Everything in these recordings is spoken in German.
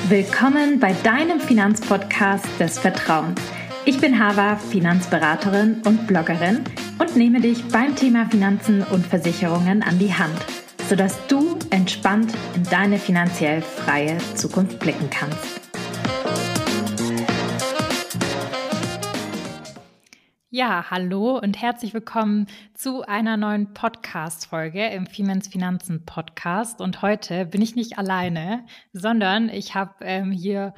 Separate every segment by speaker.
Speaker 1: Willkommen bei deinem Finanzpodcast des Vertrauens. Ich bin Hava, Finanzberaterin und Bloggerin und nehme dich beim Thema Finanzen und Versicherungen an die Hand, sodass du entspannt in deine finanziell freie Zukunft blicken kannst. Ja, hallo und herzlich willkommen zu einer neuen Podcast-Folge im Femens Finanzen Podcast. Und heute bin ich nicht alleine, sondern ich habe hier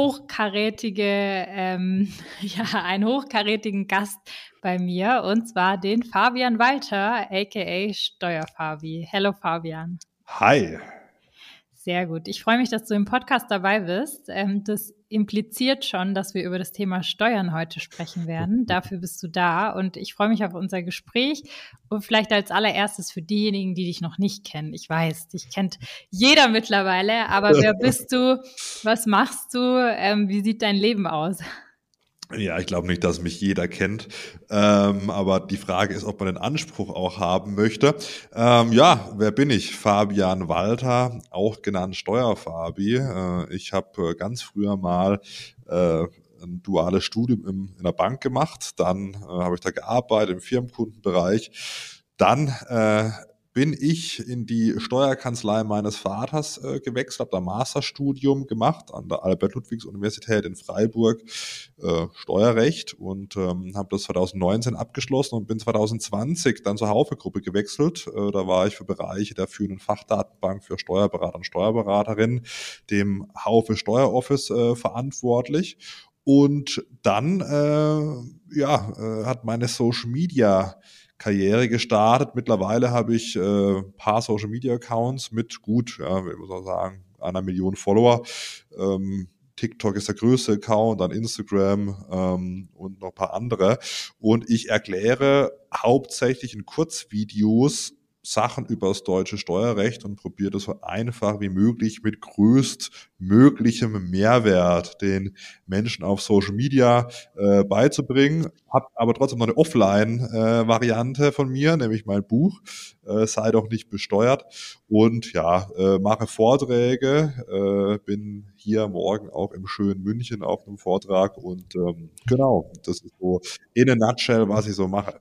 Speaker 1: einen hochkarätigen Gast bei mir, und zwar den Fabian Walter, aka Steuerfabi. Hello Fabian.
Speaker 2: Hi.
Speaker 1: Sehr gut. Ich freue mich, dass du im Podcast dabei bist. Das impliziert schon, dass wir über das Thema Steuern heute sprechen werden. Dafür bist du da und ich freue mich auf unser Gespräch. Und vielleicht als allererstes für diejenigen, die dich noch nicht kennen. Ich weiß, dich kennt jeder mittlerweile, aber wer bist du? Was machst du? Wie sieht dein Leben aus?
Speaker 2: Ja, ich glaube nicht, dass mich jeder kennt, aber die Frage ist, ob man den Anspruch auch haben möchte. Wer bin ich? Fabian Walter, auch genannt Steuerfabi. Ich habe ganz früher mal ein duales Studium in der Bank gemacht, dann habe ich da gearbeitet im Firmenkundenbereich, dann bin ich in die Steuerkanzlei meines Vaters gewechselt, habe da ein Masterstudium gemacht an der Albert-Ludwigs-Universität in Freiburg, Steuerrecht, und habe das 2019 abgeschlossen und bin 2020 dann zur Haufe-Gruppe gewechselt. Da war ich für Bereiche der führenden Fachdatenbank für Steuerberater und Steuerberaterinnen, dem Haufe Steueroffice verantwortlich. Und dann hat meine Social-Media-Karriere gestartet. Mittlerweile habe ich ein paar Social-Media-Accounts mit gut, wie muss man sagen, 1 Million Follower. TikTok ist der größte Account, dann Instagram und noch ein paar andere. Und ich erkläre hauptsächlich in Kurzvideos Sachen über das deutsche Steuerrecht und probiere das so einfach wie möglich mit größtmöglichem Mehrwert den Menschen auf Social Media beizubringen. Hab aber trotzdem noch eine Offline-Variante von mir, nämlich mein Buch, sei doch nicht besteuert, und mache Vorträge, bin hier morgen auch im schönen München auf einem Vortrag und das ist so in a nutshell, was ich so mache.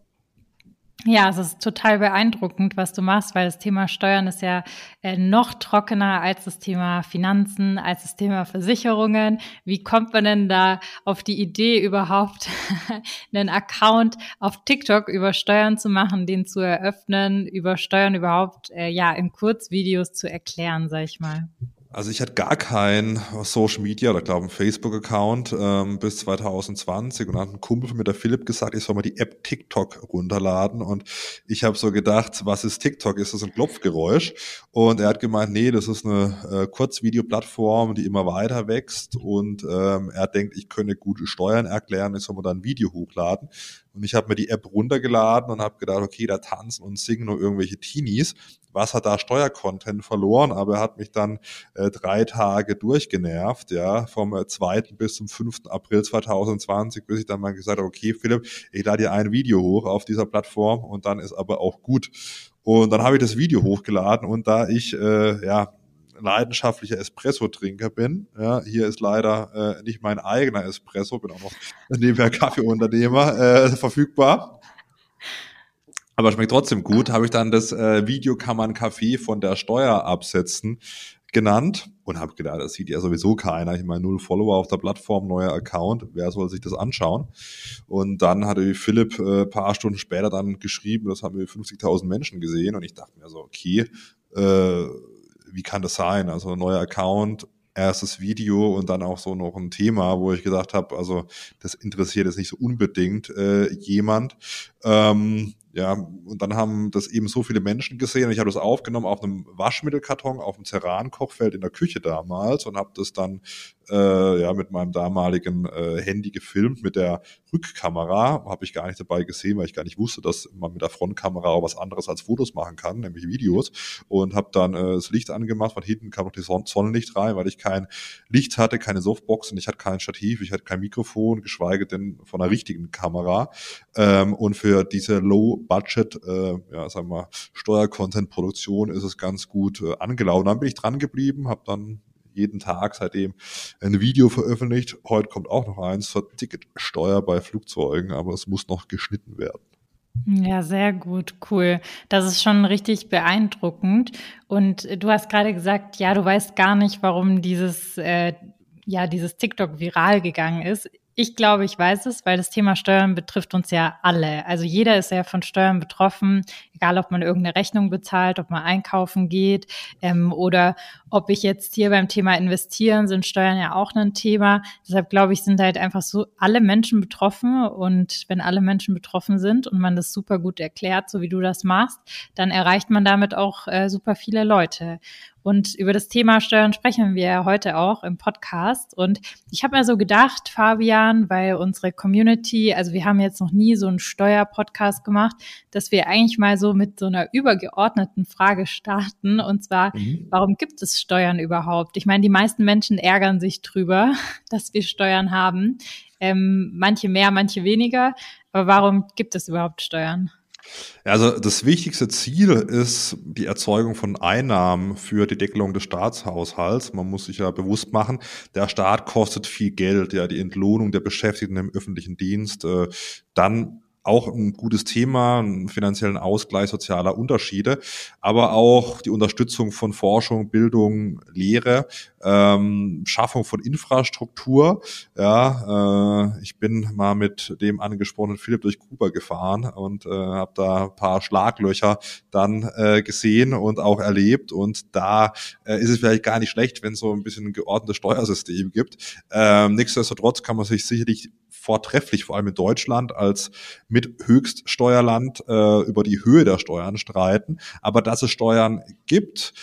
Speaker 1: Ja, es ist total beeindruckend, was du machst, weil das Thema Steuern ist ja noch trockener als das Thema Finanzen, als das Thema Versicherungen. Wie kommt man denn da auf die Idee, überhaupt einen Account auf TikTok über Steuern zu machen, den zu eröffnen, über Steuern überhaupt in Kurzvideos zu erklären, sag ich mal?
Speaker 2: Also ich hatte gar kein Social Media oder glaube einen Facebook-Account bis 2020, und dann hat ein Kumpel von mir, der Philipp, gesagt, ich soll mal die App TikTok runterladen, und ich habe so gedacht, was ist TikTok? Ist das ein Klopfgeräusch? Und er hat gemeint, nee, das ist eine Kurzvideoplattform, die immer weiter wächst, und er denkt, ich könne gute Steuern erklären, ich soll mal da ein Video hochladen. Und ich habe mir die App runtergeladen und habe gedacht, okay, da tanzen und singen nur irgendwelche Teenies. Was hat da Steuercontent verloren? Aber er hat mich dann 3 Tage durchgenervt, vom 2. bis zum 5. April 2020, bis ich dann mal gesagt habe, okay, Philipp, ich lade dir ein Video hoch auf dieser Plattform und dann ist aber auch gut. Und dann habe ich das Video hochgeladen, und da ich leidenschaftlicher Espresso-Trinker bin. Ja, hier ist leider nicht mein eigener Espresso, bin auch noch nebenher Kaffeeunternehmer verfügbar. Aber schmeckt trotzdem gut. Habe ich dann das Video kann man Kaffee von der Steuer absetzen genannt und habe gedacht, das sieht ja sowieso keiner. Ich meine, 0 Follower auf der Plattform, neuer Account. Wer soll sich das anschauen? Und dann hatte Philipp paar Stunden später dann geschrieben, das haben wir 50.000 Menschen gesehen, und ich dachte mir so, okay, wie kann das sein? Also ein neuer Account, erstes Video und dann auch so noch ein Thema, wo ich gedacht habe, also das interessiert jetzt nicht so unbedingt jemand. Und dann haben das eben so viele Menschen gesehen, und ich habe das aufgenommen auf einem Waschmittelkarton, auf dem Ceran-Kochfeld in der Küche damals, und habe das dann mit meinem damaligen Handy gefilmt, mit der Rückkamera. Habe ich gar nicht dabei gesehen, weil ich gar nicht wusste, dass man mit der Frontkamera auch was anderes als Fotos machen kann, nämlich Videos, und habe dann das Licht angemacht. Von hinten kam noch die Sonnenlicht rein, weil ich kein Licht hatte, keine Softbox, und ich hatte kein Stativ, ich hatte kein Mikrofon, geschweige denn von einer richtigen Kamera. Und für diese Low-Budget, Steuer-Content-Produktion ist es ganz gut angelaufen. Dann bin ich dran geblieben, habe dann jeden Tag seitdem ein Video veröffentlicht. Heute kommt auch noch eins zur Ticketsteuer bei Flugzeugen, aber es muss noch geschnitten werden.
Speaker 1: Ja, sehr gut, cool. Das ist schon richtig beeindruckend. Und du hast gerade gesagt, ja, du weißt gar nicht, warum dieses TikTok viral gegangen ist. Ich glaube, ich weiß es, weil das Thema Steuern betrifft uns ja alle. Also jeder ist ja von Steuern betroffen, egal ob man irgendeine Rechnung bezahlt, ob man einkaufen geht oder ob ich jetzt hier beim Thema investieren, sind Steuern ja auch ein Thema. Deshalb glaube ich, sind halt einfach so alle Menschen betroffen. Und wenn alle Menschen betroffen sind und man das super gut erklärt, so wie du das machst, dann erreicht man damit auch super viele Leute. Und über das Thema Steuern sprechen wir ja heute auch im Podcast. Und ich habe mir so gedacht, Fabian, weil unsere Community, also wir haben jetzt noch nie so einen Steuer-Podcast gemacht, dass wir eigentlich mal so mit so einer übergeordneten Frage starten. Und zwar, warum gibt es Steuern überhaupt? Ich meine, die meisten Menschen ärgern sich drüber, dass wir Steuern haben. Manche mehr, manche weniger. Aber warum gibt es überhaupt Steuern?
Speaker 2: Also das wichtigste Ziel ist die Erzeugung von Einnahmen für die Deckelung des Staatshaushalts. Man muss sich ja bewusst machen, der Staat kostet viel Geld, ja, die Entlohnung der Beschäftigten im öffentlichen Dienst, dann auch ein gutes Thema, einen finanziellen Ausgleich sozialer Unterschiede, aber auch die Unterstützung von Forschung, Bildung, Lehre, Schaffung von Infrastruktur. Ja, ich bin mal mit dem angesprochenen Philipp durch Kuba gefahren und habe da ein paar Schlaglöcher dann gesehen und auch erlebt. Und da ist es vielleicht gar nicht schlecht, wenn es so ein bisschen ein geordnetes Steuersystem gibt. Nichtsdestotrotz kann man sich sicherlich vortrefflich, vor allem in Deutschland, als mit Höchststeuerland über die Höhe der Steuern streiten. Aber dass es Steuern gibt,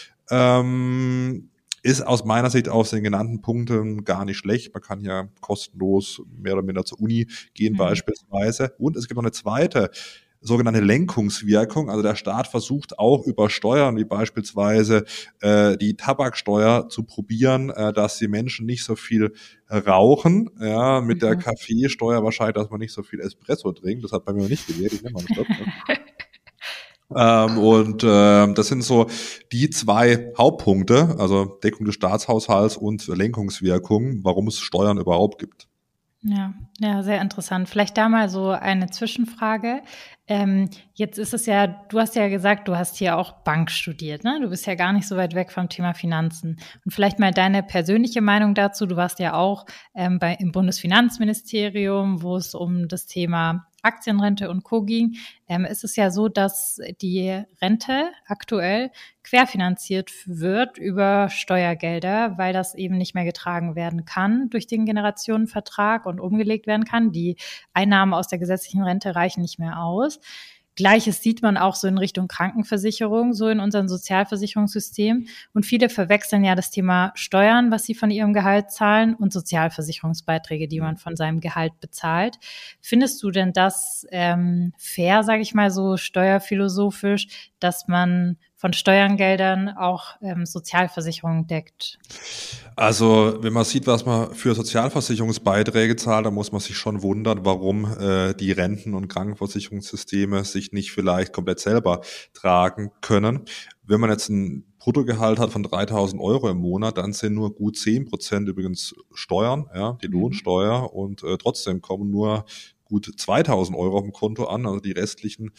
Speaker 2: ist aus meiner Sicht aus den genannten Punkten gar nicht schlecht. Man kann ja kostenlos mehr oder minder zur Uni gehen beispielsweise. Und es gibt noch eine zweite sogenannte Lenkungswirkung. Also der Staat versucht auch über Steuern, wie beispielsweise die Tabaksteuer, zu probieren, dass die Menschen nicht so viel rauchen. Ja, mit der Kaffeesteuer wahrscheinlich, dass man nicht so viel Espresso trinkt. Das hat bei mir noch nicht gewählt. Ich nehme mal einen Schluck. Das sind so die zwei Hauptpunkte, also Deckung des Staatshaushalts und Lenkungswirkung, warum es Steuern überhaupt gibt.
Speaker 1: Ja, sehr interessant. Vielleicht da mal so eine Zwischenfrage. Jetzt ist es ja, du hast ja gesagt, du hast hier auch Bank studiert, ne? Du bist ja gar nicht so weit weg vom Thema Finanzen. Und vielleicht mal deine persönliche Meinung dazu. Du warst ja auch im Bundesfinanzministerium, wo es um das Thema Aktienrente und Co. ging. Ist es ja so, dass die Rente aktuell querfinanziert wird über Steuergelder, weil das eben nicht mehr getragen werden kann durch den Generationenvertrag und umgelegt werden kann. Die Einnahmen aus der gesetzlichen Rente reichen nicht mehr aus. Gleiches sieht man auch so in Richtung Krankenversicherung, so in unserem Sozialversicherungssystem. Und viele verwechseln ja das Thema Steuern, was sie von ihrem Gehalt zahlen, und Sozialversicherungsbeiträge, die man von seinem Gehalt bezahlt. Findest du denn das fair, sage ich mal so steuerphilosophisch, dass man von Steuergeldern auch Sozialversicherungen deckt?
Speaker 2: Also wenn man sieht, was man für Sozialversicherungsbeiträge zahlt, dann muss man sich schon wundern, warum die Renten- und Krankenversicherungssysteme sich nicht vielleicht komplett selber tragen können. Wenn man jetzt ein Bruttogehalt hat von 3.000 Euro im Monat, dann sind nur gut 10% übrigens Steuern, ja, die Lohnsteuer, und trotzdem kommen nur gut 2.000 Euro auf dem Konto an, also die restlichen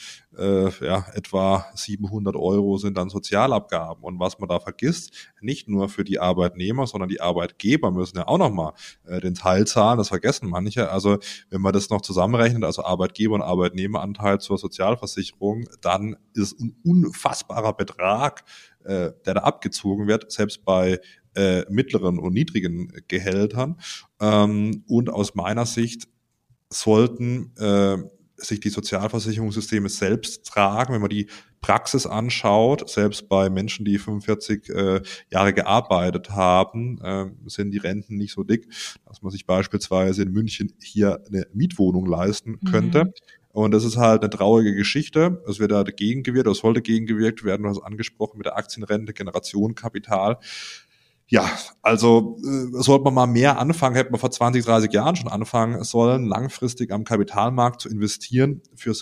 Speaker 2: etwa 700 Euro sind dann Sozialabgaben. Und was man da vergisst, nicht nur für die Arbeitnehmer, sondern die Arbeitgeber müssen ja auch nochmal den Teil zahlen, das vergessen manche. Also wenn man das noch zusammenrechnet, also Arbeitgeber- und Arbeitnehmeranteil zur Sozialversicherung, dann ist ein unfassbarer Betrag, der da abgezogen wird, selbst bei mittleren und niedrigen Gehältern. Und aus meiner Sicht sollten sich die Sozialversicherungssysteme selbst tragen. Wenn man die Praxis anschaut, selbst bei Menschen, die 45 Jahre gearbeitet haben, sind die Renten nicht so dick, dass man sich beispielsweise in München hier eine Mietwohnung leisten könnte. Und das ist halt eine traurige Geschichte. Es wird da dagegen gewirkt, oder es sollte gegengewirkt werden, du hast angesprochen mit der Aktienrente, Generationenkapital. Ja, also sollte man mal mehr anfangen, hätte man vor 20, 30 Jahren schon anfangen sollen, langfristig am Kapitalmarkt zu investieren fürs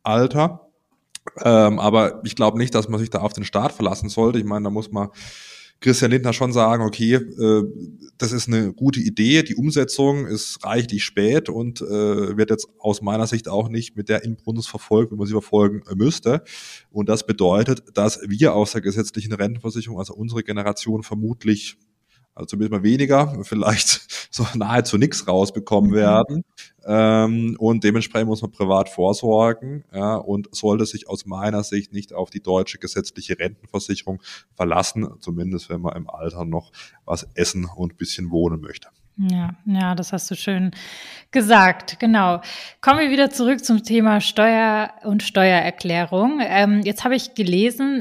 Speaker 2: Rentenalter. Aber ich glaube nicht, dass man sich da auf den Staat verlassen sollte. Ich meine, da muss man Christian Lindner schon sagen, okay, das ist eine gute Idee, die Umsetzung ist reichlich spät und wird jetzt aus meiner Sicht auch nicht mit der Inbrunst verfolgt, wie man sie verfolgen müsste. Und das bedeutet, dass wir aus der gesetzlichen Rentenversicherung, also unsere Generation vermutlich, also zumindest mal weniger, vielleicht so nahezu nichts rausbekommen werden. Und dementsprechend muss man privat vorsorgen, ja, und sollte sich aus meiner Sicht nicht auf die deutsche gesetzliche Rentenversicherung verlassen, zumindest wenn man im Alter noch was essen und ein bisschen wohnen möchte.
Speaker 1: Ja, das hast du schön gesagt, genau. Kommen wir wieder zurück zum Thema Steuer und Steuererklärung. Jetzt habe ich gelesen,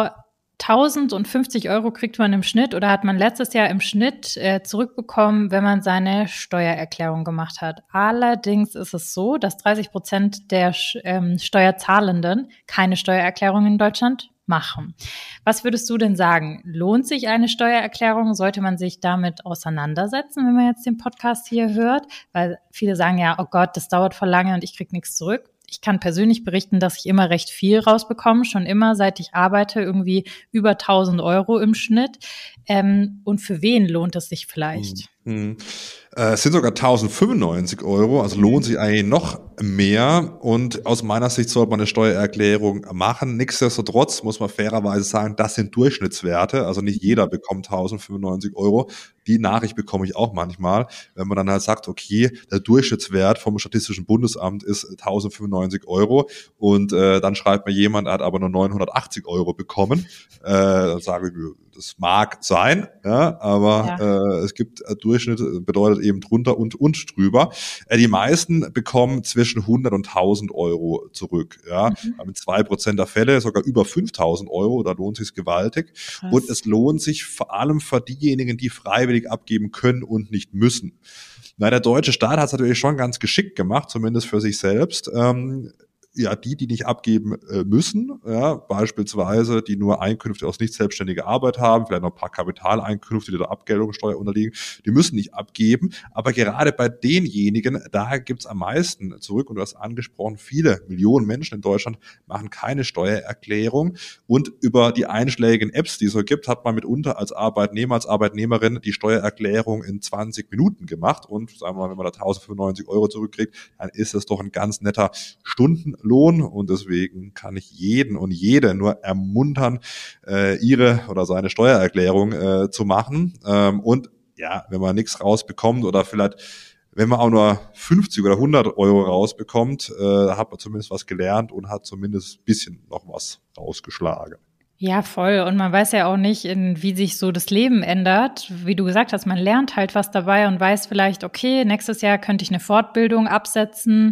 Speaker 1: 1.050 € kriegt man im Schnitt oder hat man letztes Jahr im Schnitt zurückbekommen, wenn man seine Steuererklärung gemacht hat. Allerdings ist es so, dass 30% der Steuerzahlenden keine Steuererklärung in Deutschland machen. Was würdest du denn sagen? Lohnt sich eine Steuererklärung? Sollte man sich damit auseinandersetzen, wenn man jetzt den Podcast hier hört? Weil viele sagen ja, oh Gott, das dauert voll lange und ich krieg nichts zurück. Ich kann persönlich berichten, dass ich immer recht viel rausbekomme, schon immer, seit ich arbeite, irgendwie über 1.000 € im Schnitt. Und für wen lohnt es sich vielleicht?
Speaker 2: Es sind sogar 1.095 €, also lohnt sich eigentlich noch mehr. Und aus meiner Sicht sollte man eine Steuererklärung machen. Nichtsdestotrotz muss man fairerweise sagen, das sind Durchschnittswerte. Also nicht jeder bekommt 1.095 €. Die Nachricht bekomme ich auch manchmal, wenn man dann halt sagt, okay, der Durchschnittswert vom Statistischen Bundesamt ist 1.095 € und dann schreibt mir jemand, er hat aber nur 980 € bekommen. Dann sage ich, das mag sein, ja, aber es gibt Durchschnitt, bedeutet eben drunter und drüber. Die meisten bekommen zwischen 100 und 1.000 € zurück. Ja, mit 2% der Fälle sogar über 5.000 €. Da lohnt sich gewaltig. Krass. Und es lohnt sich vor allem für diejenigen, die freiwillig abgeben können und nicht müssen. Na, der deutsche Staat hat es natürlich schon ganz geschickt gemacht, zumindest für sich selbst. Ja, die nicht abgeben müssen, ja, beispielsweise, die nur Einkünfte aus nicht selbstständiger Arbeit haben, vielleicht noch ein paar Kapitaleinkünfte, die der Abgeltungssteuer unterliegen, die müssen nicht abgeben. Aber gerade bei denjenigen, da gibt's am meisten zurück. Und du hast angesprochen, viele Millionen Menschen in Deutschland machen keine Steuererklärung. Und über die einschlägigen Apps, die es so gibt, hat man mitunter als Arbeitnehmer, als Arbeitnehmerin die Steuererklärung in 20 Minuten gemacht. Und sagen wir mal, wenn man da 1.095 € zurückkriegt, dann ist das doch ein ganz netter Stundenlohn. Und deswegen kann ich jeden und jede nur ermuntern, ihre oder seine Steuererklärung zu machen. Und ja, wenn man nichts rausbekommt oder vielleicht, wenn man auch nur 50 oder 100 € rausbekommt, hat man zumindest was gelernt und hat zumindest ein bisschen noch was rausgeschlagen.
Speaker 1: Ja, voll. Und man weiß ja auch nicht, wie sich so das Leben ändert. Wie du gesagt hast, man lernt halt was dabei und weiß vielleicht, okay, nächstes Jahr könnte ich eine Fortbildung absetzen,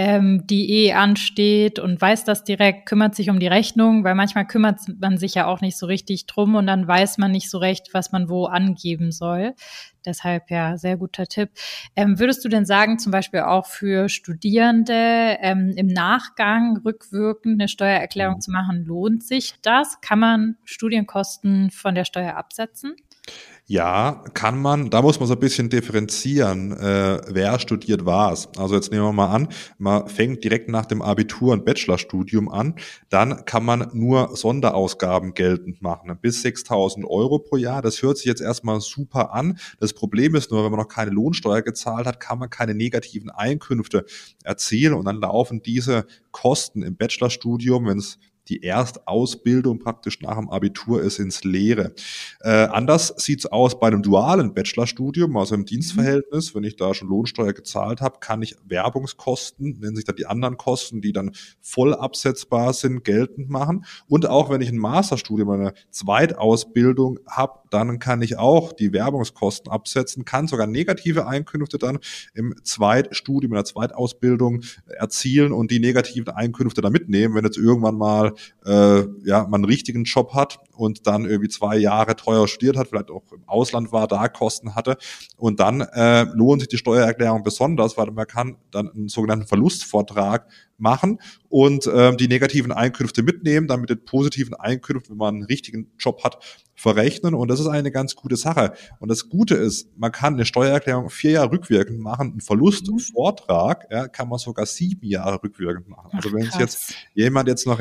Speaker 1: die ansteht und weiß das direkt, kümmert sich um die Rechnung, weil manchmal kümmert man sich ja auch nicht so richtig drum und dann weiß man nicht so recht, was man wo angeben soll. Deshalb ja, sehr guter Tipp. Würdest du denn sagen, zum Beispiel auch für Studierende im Nachgang rückwirkend eine Steuererklärung zu machen, lohnt sich das? Kann man Studienkosten von der Steuer absetzen?
Speaker 2: Ja, kann man. Da muss man so ein bisschen differenzieren, wer studiert was. Also jetzt nehmen wir mal an, man fängt direkt nach dem Abitur ein Bachelorstudium an, dann kann man nur Sonderausgaben geltend machen, bis 6.000 € pro Jahr. Das hört sich jetzt erstmal super an. Das Problem ist nur, wenn man noch keine Lohnsteuer gezahlt hat, kann man keine negativen Einkünfte erzielen und dann laufen diese Kosten im Bachelorstudium, wenn es die Erstausbildung praktisch nach dem Abitur ist, ins Leere. Anders sieht's aus bei einem dualen Bachelorstudium, also im Dienstverhältnis. Wenn ich da schon Lohnsteuer gezahlt habe, kann ich Werbungskosten, nennen sich dann die anderen Kosten, die dann voll absetzbar sind, geltend machen. Und auch wenn ich ein Masterstudium, eine Zweitausbildung habe, dann kann ich auch die Werbungskosten absetzen, kann sogar negative Einkünfte dann im Zweitstudium, in der Zweitausbildung erzielen und die negativen Einkünfte dann mitnehmen, wenn jetzt irgendwann mal man einen richtigen Job hat und dann irgendwie 2 Jahre teuer studiert hat, vielleicht auch im Ausland war, da Kosten hatte und dann lohnt sich die Steuererklärung besonders, weil man kann dann einen sogenannten Verlustvortrag machen und die negativen Einkünfte mitnehmen, dann mit den positiven Einkünften, wenn man einen richtigen Job hat, verrechnen und das ist eine ganz gute Sache. Und das Gute ist, man kann eine Steuererklärung 4 Jahre rückwirkend machen, einen Verlustvortrag kann man sogar 7 Jahre rückwirkend machen. Also wenn es jetzt jemand noch entdeckt und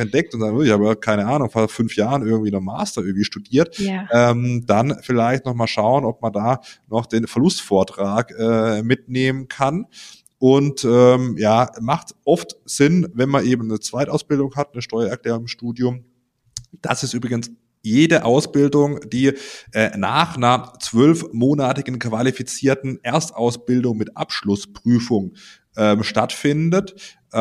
Speaker 2: sagen, ich habe ja keine Ahnung, vor 5 Jahren irgendwie noch Master irgendwie studiert,
Speaker 1: Ja.
Speaker 2: dann vielleicht nochmal schauen, ob man da noch den Verlustvortrag mitnehmen kann. Und macht oft Sinn, wenn man eben eine Zweitausbildung hat, eine Steuererklärung im Studium. Das ist übrigens jede Ausbildung, die nach einer 12-monatigen qualifizierten Erstausbildung mit Abschlussprüfung stattfindet.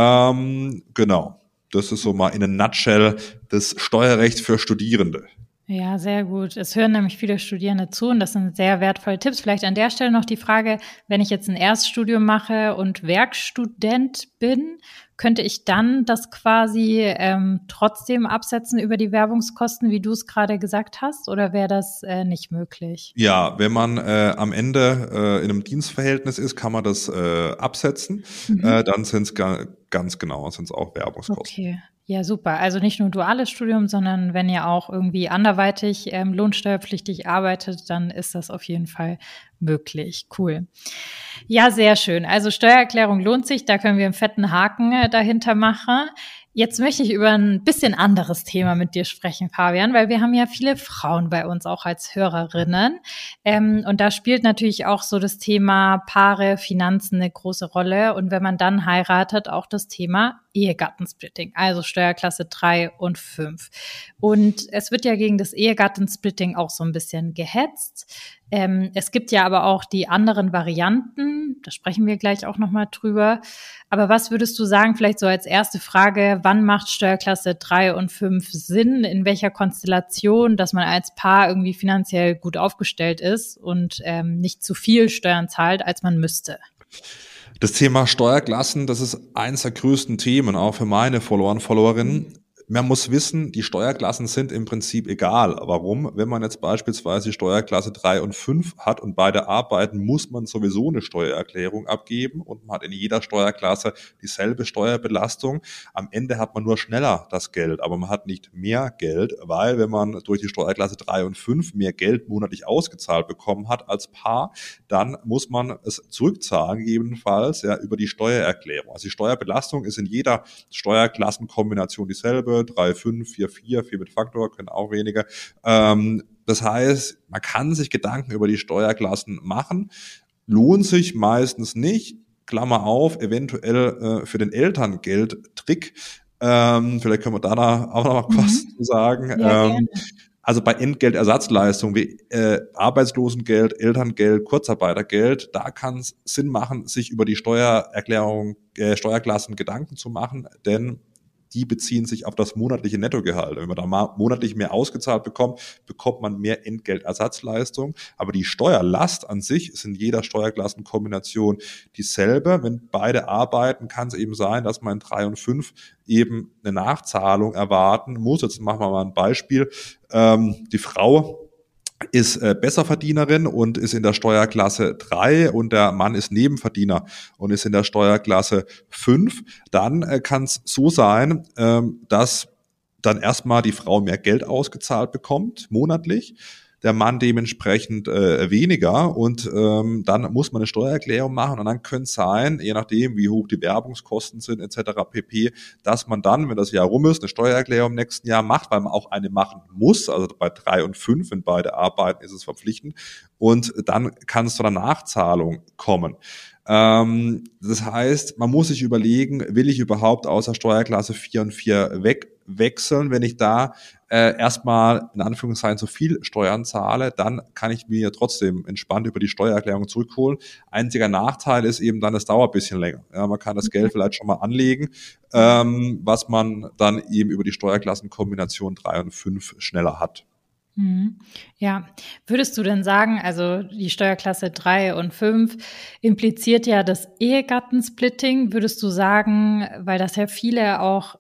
Speaker 2: Genau, das ist so mal in a nutshell das Steuerrecht für Studierende.
Speaker 1: Ja, sehr gut. Es hören nämlich viele Studierende zu und das sind sehr wertvolle Tipps. Vielleicht an der Stelle noch die Frage, wenn ich jetzt ein Erststudium mache und Werkstudent bin, könnte ich dann das quasi trotzdem absetzen über die Werbungskosten, wie du es gerade gesagt hast, oder wäre das nicht möglich?
Speaker 2: Ja, wenn man am Ende in einem Dienstverhältnis ist, kann man das absetzen. Dann sind es ganz genau, sind es auch Werbungskosten.
Speaker 1: Okay. Ja, super. Also nicht nur duales Studium, sondern wenn ihr auch irgendwie anderweitig lohnsteuerpflichtig arbeitet, dann ist das auf jeden Fall möglich. Cool. Ja, sehr schön. Also Steuererklärung lohnt sich, da können wir einen fetten Haken dahinter machen. Jetzt möchte ich über ein bisschen anderes Thema mit dir sprechen, Fabian, weil wir haben ja viele Frauen bei uns auch als Hörerinnen. Und da spielt natürlich auch so das Thema Paare, Finanzen eine große Rolle. Und wenn man dann heiratet, auch das Thema Ehegattensplitting, also Steuerklasse 3 und 5. Und es wird ja gegen das Ehegattensplitting auch so ein bisschen gehetzt. Es gibt ja aber auch die anderen Varianten, da sprechen wir gleich auch nochmal drüber. Aber was würdest du sagen, vielleicht so als erste Frage, wann macht Steuerklasse 3 und 5 Sinn? In welcher Konstellation, dass man als Paar irgendwie finanziell gut aufgestellt ist und nicht zu viel Steuern zahlt, als man müsste?
Speaker 2: Das Thema Steuerklassen, das ist eins der größten Themen, auch für meine Follower und Followerinnen. Man muss wissen, die Steuerklassen sind im Prinzip egal. Warum? Wenn man jetzt beispielsweise die Steuerklasse 3 und 5 hat und beide arbeiten, muss man sowieso eine Steuererklärung abgeben und man hat in jeder Steuerklasse dieselbe Steuerbelastung. Am Ende hat man nur schneller das Geld, aber man hat nicht mehr Geld, weil wenn man durch die Steuerklasse 3 und 5 mehr Geld monatlich ausgezahlt bekommen hat als Paar, dann muss man es zurückzahlen, gegebenenfalls über die Steuererklärung. Also die Steuerbelastung ist in jeder Steuerklassenkombination dieselbe. 3, 5, 4, 4 mit Faktor, können auch weniger. Das heißt, man kann sich Gedanken über die Steuerklassen machen, lohnt sich meistens nicht, Klammer auf, eventuell für den Elterngeldtrick. Vielleicht können wir da auch noch mal was zu sagen.
Speaker 1: Ja,
Speaker 2: Also bei Entgeltersatzleistungen wie Arbeitslosengeld, Elterngeld, Kurzarbeitergeld, da kann es Sinn machen, sich über die Steuerklassen Gedanken zu machen, denn die beziehen sich auf das monatliche Nettogehalt. Wenn man da monatlich mehr ausgezahlt bekommt, bekommt man mehr Entgeltersatzleistung. Aber die Steuerlast an sich ist in jeder Steuerklassenkombination dieselbe. Wenn beide arbeiten, kann es eben sein, dass man in 3 und 5 eben eine Nachzahlung erwarten muss. Jetzt machen wir mal ein Beispiel. Die Frau ist Besserverdienerin und ist in der Steuerklasse 3 und der Mann ist Nebenverdiener und ist in der Steuerklasse 5, dann kann es so sein, dass dann erstmal die Frau mehr Geld ausgezahlt bekommt, monatlich, der Mann dementsprechend weniger und dann muss man eine Steuererklärung machen und dann könnte es sein, je nachdem wie hoch die Werbungskosten sind etc. pp., dass man dann, wenn das Jahr rum ist, eine Steuererklärung im nächsten Jahr macht, weil man auch eine machen muss, also bei 3 und 5, wenn beide arbeiten, ist es verpflichtend und dann kann es zu einer Nachzahlung kommen. Das heißt, man muss sich überlegen, will ich überhaupt aus der Steuerklasse 4 und 4 wegwechseln, wenn ich da erstmal in Anführungszeichen zu viel Steuern zahle, dann kann ich mir trotzdem entspannt über die Steuererklärung zurückholen. Einziger Nachteil ist eben dann, es dauert ein bisschen länger. Ja, man kann das Geld vielleicht schon mal anlegen, was man dann eben über die Steuerklassenkombination 3 und 5 schneller hat.
Speaker 1: Ja, würdest du denn sagen, also die Steuerklasse 3 und 5 impliziert ja das Ehegattensplitting, würdest du sagen, weil das ja viele auch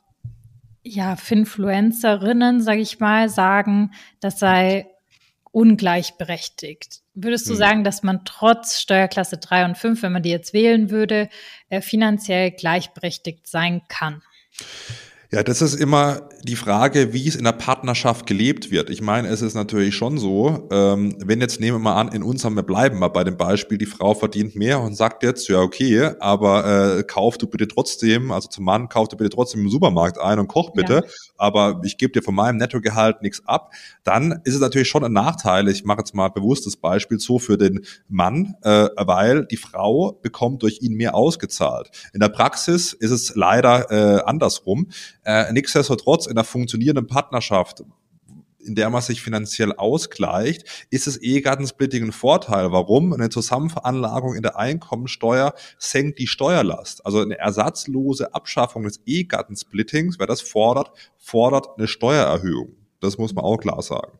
Speaker 1: Finfluencerinnen, sage ich mal, sagen, das sei ungleichberechtigt. Würdest du sagen, dass man trotz Steuerklasse 3 und 5, wenn man die jetzt wählen würde, finanziell gleichberechtigt sein kann?
Speaker 2: Ja, das ist immer die Frage, wie es in der Partnerschaft gelebt wird. Ich meine, es ist natürlich schon so, wenn jetzt nehmen wir mal an, wir bleiben mal bei dem Beispiel, die Frau verdient mehr und sagt jetzt, ja okay, aber kauf du bitte trotzdem, also zum Mann, kauf du bitte trotzdem im Supermarkt ein und koch bitte, aber ich gebe dir von meinem Nettogehalt nichts ab, dann ist es natürlich schon ein Nachteil, ich mache jetzt mal ein bewusstes Beispiel so für den Mann, weil die Frau bekommt durch ihn mehr ausgezahlt. In der Praxis ist es leider andersrum. Nichtsdestotrotz in einer funktionierenden Partnerschaft, in der man sich finanziell ausgleicht, ist das Ehegattensplitting ein Vorteil. Warum? Eine Zusammenveranlagung in der Einkommensteuer senkt die Steuerlast. Also eine ersatzlose Abschaffung des Ehegattensplittings, wer das fordert eine Steuererhöhung. Das muss man auch klar sagen.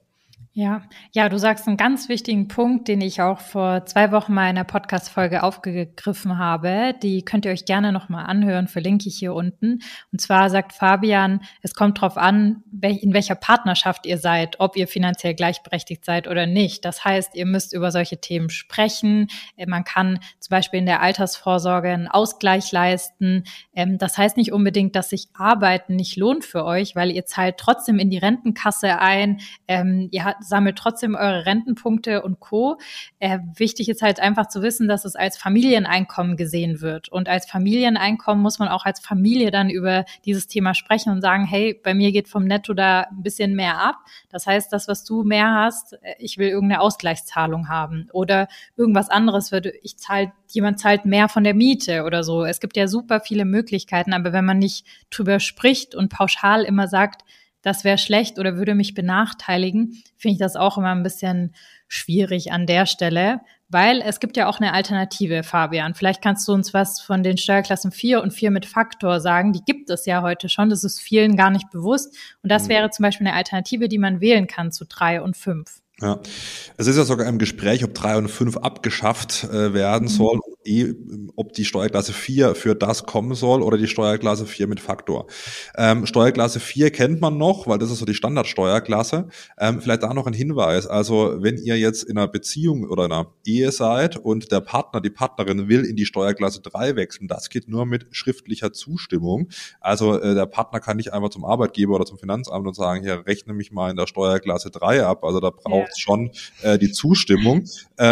Speaker 1: Ja, du sagst einen ganz wichtigen Punkt, den ich auch vor 2 Wochen mal in einer Podcast-Folge aufgegriffen habe. Die könnt ihr euch gerne nochmal anhören, verlinke ich hier unten. Und zwar sagt Fabian, es kommt drauf an, in welcher Partnerschaft ihr seid, ob ihr finanziell gleichberechtigt seid oder nicht. Das heißt, ihr müsst über solche Themen sprechen. Man kann zum Beispiel in der Altersvorsorge einen Ausgleich leisten. Das heißt nicht unbedingt, dass sich Arbeiten nicht lohnt für euch, weil ihr zahlt trotzdem in die Rentenkasse ein. Ihr sammelt trotzdem eure Rentenpunkte und Co. Wichtig ist halt einfach zu wissen, dass es als Familieneinkommen gesehen wird. Und als Familieneinkommen muss man auch als Familie dann über dieses Thema sprechen und sagen, hey, bei mir geht vom Netto da ein bisschen mehr ab. Das heißt, das, was du mehr hast, ich will irgendeine Ausgleichszahlung haben. Oder irgendwas anderes jemand zahlt mehr von der Miete oder so. Es gibt ja super viele Möglichkeiten, aber wenn man nicht drüber spricht und pauschal immer sagt, das wäre schlecht oder würde mich benachteiligen, finde ich das auch immer ein bisschen schwierig an der Stelle, weil es gibt ja auch eine Alternative, Fabian. Vielleicht kannst du uns was von den Steuerklassen 4 und 4 mit Faktor sagen. Die gibt es ja heute schon, das ist vielen gar nicht bewusst. Und das wäre zum Beispiel eine Alternative, die man wählen kann zu 3 und 5.
Speaker 2: Ja, es ist ja sogar im Gespräch, ob 3 und 5 abgeschafft werden soll, ob die Steuerklasse 4 für das kommen soll oder die Steuerklasse 4 mit Faktor. Steuerklasse 4 kennt man noch, weil das ist so die Standardsteuerklasse. Vielleicht da noch ein Hinweis, also wenn ihr jetzt in einer Beziehung oder in einer Ehe seid und der Partner, die Partnerin will in die Steuerklasse 3 wechseln, das geht nur mit schriftlicher Zustimmung. Also der Partner kann nicht einfach zum Arbeitgeber oder zum Finanzamt und sagen, hier rechne mich mal in der Steuerklasse 3 ab, also da braucht schon die Zustimmung.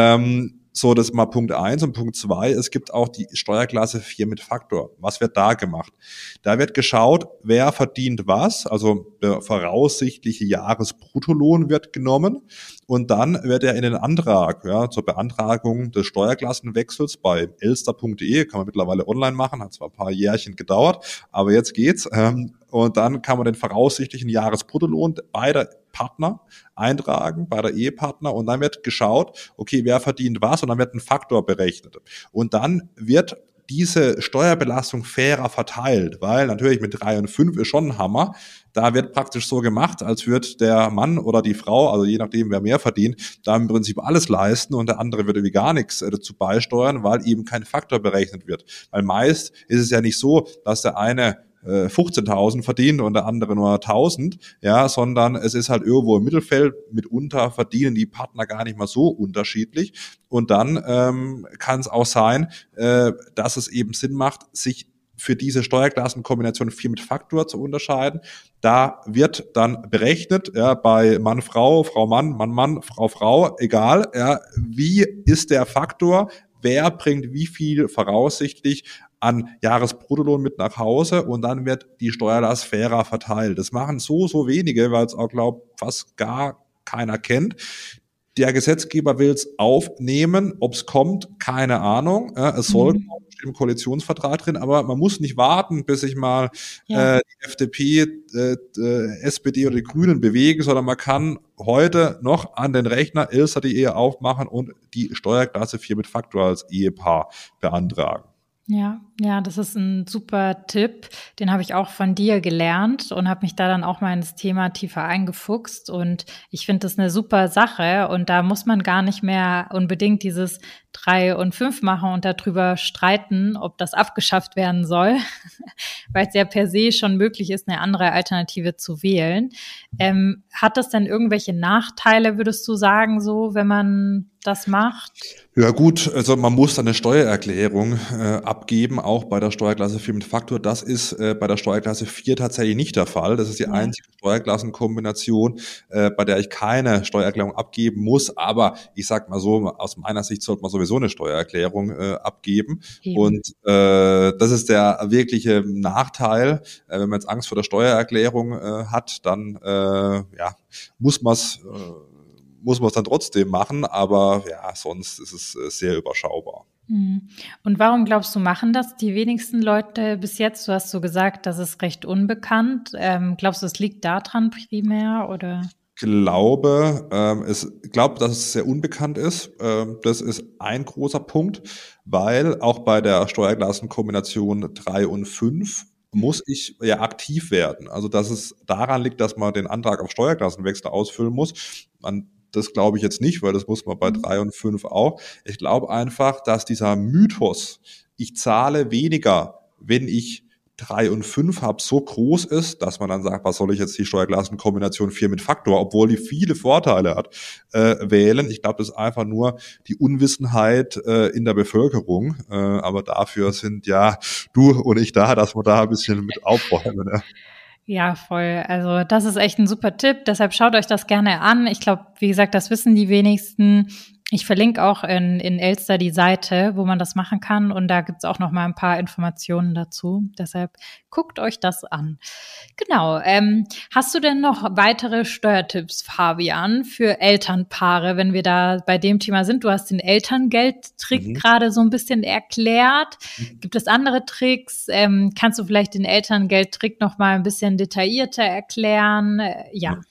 Speaker 2: So, das ist mal Punkt 1 und Punkt 2, es gibt auch die Steuerklasse 4 mit Faktor. Was wird da gemacht? Da wird geschaut, wer verdient was, also der voraussichtliche Jahresbruttolohn wird genommen und dann wird er in den Antrag, zur Beantragung des Steuerklassenwechsels bei elster.de, kann man mittlerweile online machen, hat zwar ein paar Jährchen gedauert, aber jetzt geht's. Und dann kann man den voraussichtlichen Jahresbruttolohn beider Partner eintragen, bei der Ehepartner, und dann wird geschaut, okay, wer verdient was, und dann wird ein Faktor berechnet. Und dann wird diese Steuerbelastung fairer verteilt, weil natürlich mit 3 und 5 ist schon ein Hammer. Da wird praktisch so gemacht, als würde der Mann oder die Frau, also je nachdem, wer mehr verdient, da im Prinzip alles leisten und der andere wird irgendwie gar nichts dazu beisteuern, weil eben kein Faktor berechnet wird. Weil meist ist es ja nicht so, dass der eine 15.000 verdient und der andere nur 1.000, sondern es ist halt irgendwo im Mittelfeld, mitunter verdienen die Partner gar nicht mal so unterschiedlich und dann kann es auch sein, dass es eben Sinn macht, sich für diese Steuerklassenkombination 4 mit Faktor zu unterscheiden. Da wird dann berechnet, bei Mann, Frau, Frau, Mann, Mann, Mann, Frau, Frau, egal, wie ist der Faktor, wer bringt wie viel voraussichtlich an Jahresbruttolohn mit nach Hause und dann wird die Steuerlast fairer verteilt. Das machen so wenige, weil es auch, glaube ich, fast gar keiner kennt. Der Gesetzgeber will es aufnehmen, ob es kommt, keine Ahnung. Es soll steht im Koalitionsvertrag drin, aber man muss nicht warten, bis sich mal die FDP, SPD oder die Grünen bewegen, sondern man kann heute noch an den Rechner elster.de aufmachen und die Steuerklasse 4 mit Faktor als Ehepaar beantragen.
Speaker 1: Ja, das ist ein super Tipp. Den habe ich auch von dir gelernt und habe mich da dann auch mal ins Thema tiefer eingefuchst. Und ich finde das eine super Sache. Und da muss man gar nicht mehr unbedingt dieses 3 und 5 machen und darüber streiten, ob das abgeschafft werden soll, weil es ja per se schon möglich ist, eine andere Alternative zu wählen. Hat das denn irgendwelche Nachteile, würdest du sagen, so, wenn man das macht?
Speaker 2: Ja gut, also man muss eine Steuererklärung abgeben, auch bei der Steuerklasse 4 mit Faktor. Das ist bei der Steuerklasse 4 tatsächlich nicht der Fall. Das ist die einzige Steuerklassenkombination, bei der ich keine Steuererklärung abgeben muss. Aber ich sag mal so, aus meiner Sicht sollte man sowieso eine Steuererklärung abgeben.
Speaker 1: Eben.
Speaker 2: Und das ist der wirkliche Nachteil. Wenn man jetzt Angst vor der Steuererklärung hat, dann muss man es dann trotzdem machen, aber ja, sonst ist es sehr überschaubar.
Speaker 1: Und warum glaubst du, machen das die wenigsten Leute bis jetzt? Du hast so gesagt, das ist recht unbekannt. Glaubst du, es liegt daran primär oder?
Speaker 2: Ich glaube, dass es sehr unbekannt ist. Das ist ein großer Punkt, weil auch bei der Steuerklassenkombination 3 und 5 muss ich ja aktiv werden. Also, dass es daran liegt, dass man den Antrag auf Steuerklassenwechsel ausfüllen muss. Das glaube ich jetzt nicht, weil das muss man bei 3 und 5 auch. Ich glaube einfach, dass dieser Mythos, ich zahle weniger, wenn ich 3 und 5 habe, so groß ist, dass man dann sagt, was soll ich jetzt die Steuerklassenkombination 4 mit Faktor, obwohl die viele Vorteile hat, wählen. Ich glaube, das ist einfach nur die Unwissenheit in der Bevölkerung. Aber dafür sind ja du und ich da, dass wir da ein bisschen mit aufräumen. Ne?
Speaker 1: Ja, voll. Also das ist echt ein super Tipp. Deshalb schaut euch das gerne an. Ich glaube, wie gesagt, das wissen die wenigsten. Ich verlinke auch in Elster die Seite, wo man das machen kann. Und da gibt's auch noch mal ein paar Informationen dazu. Deshalb guckt euch das an. Genau. Hast du denn noch weitere Steuertipps, Fabian, für Elternpaare, wenn wir da bei dem Thema sind? Du hast den Elterngeldtrick gerade so ein bisschen erklärt. Gibt es andere Tricks? Kannst du vielleicht den Elterngeldtrick noch mal ein bisschen detaillierter erklären? Ja.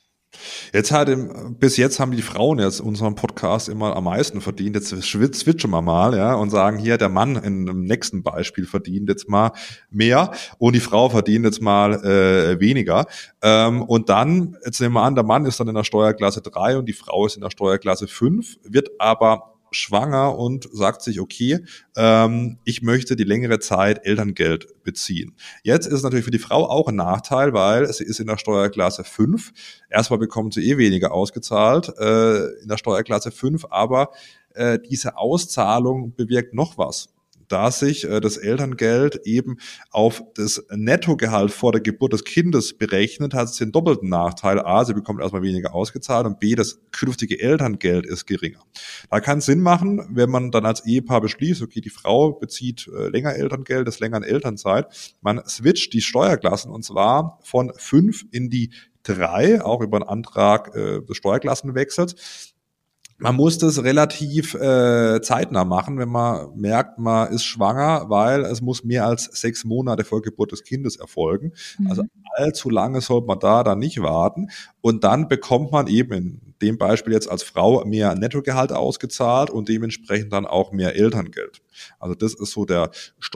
Speaker 2: Bis jetzt haben die Frauen jetzt unseren Podcast immer am meisten verdient. Jetzt switchen wir mal, ja, und sagen hier, der Mann in dem nächsten Beispiel verdient jetzt mal mehr und die Frau verdient jetzt mal weniger. Und dann, jetzt nehmen wir an, der Mann ist dann in der Steuerklasse 3 und die Frau ist in der Steuerklasse 5, wird aber schwanger und sagt sich, okay, ich möchte die längere Zeit Elterngeld beziehen. Jetzt ist es natürlich für die Frau auch ein Nachteil, weil sie ist in der Steuerklasse 5. Erstmal bekommt sie weniger ausgezahlt in der Steuerklasse 5, aber diese Auszahlung bewirkt noch was. Da sich das Elterngeld eben auf das Nettogehalt vor der Geburt des Kindes berechnet, hat es den doppelten Nachteil. A, sie bekommt erstmal weniger ausgezahlt und B, das künftige Elterngeld ist geringer. Da kann es Sinn machen, wenn man dann als Ehepaar beschließt, okay, die Frau bezieht länger Elterngeld, ist länger in Elternzeit. Man switcht die Steuerklassen und zwar von 5 in die 3, auch über einen Antrag des Steuerklassenwechsels. Man muss das relativ zeitnah machen, wenn man merkt, man ist schwanger, weil es muss mehr als 6 Monate vor Geburt des Kindes erfolgen. Also allzu lange sollte man da dann nicht warten. Und dann bekommt man eben in dem Beispiel jetzt als Frau mehr Nettogehalt ausgezahlt und dementsprechend dann auch mehr Elterngeld. Also das ist so der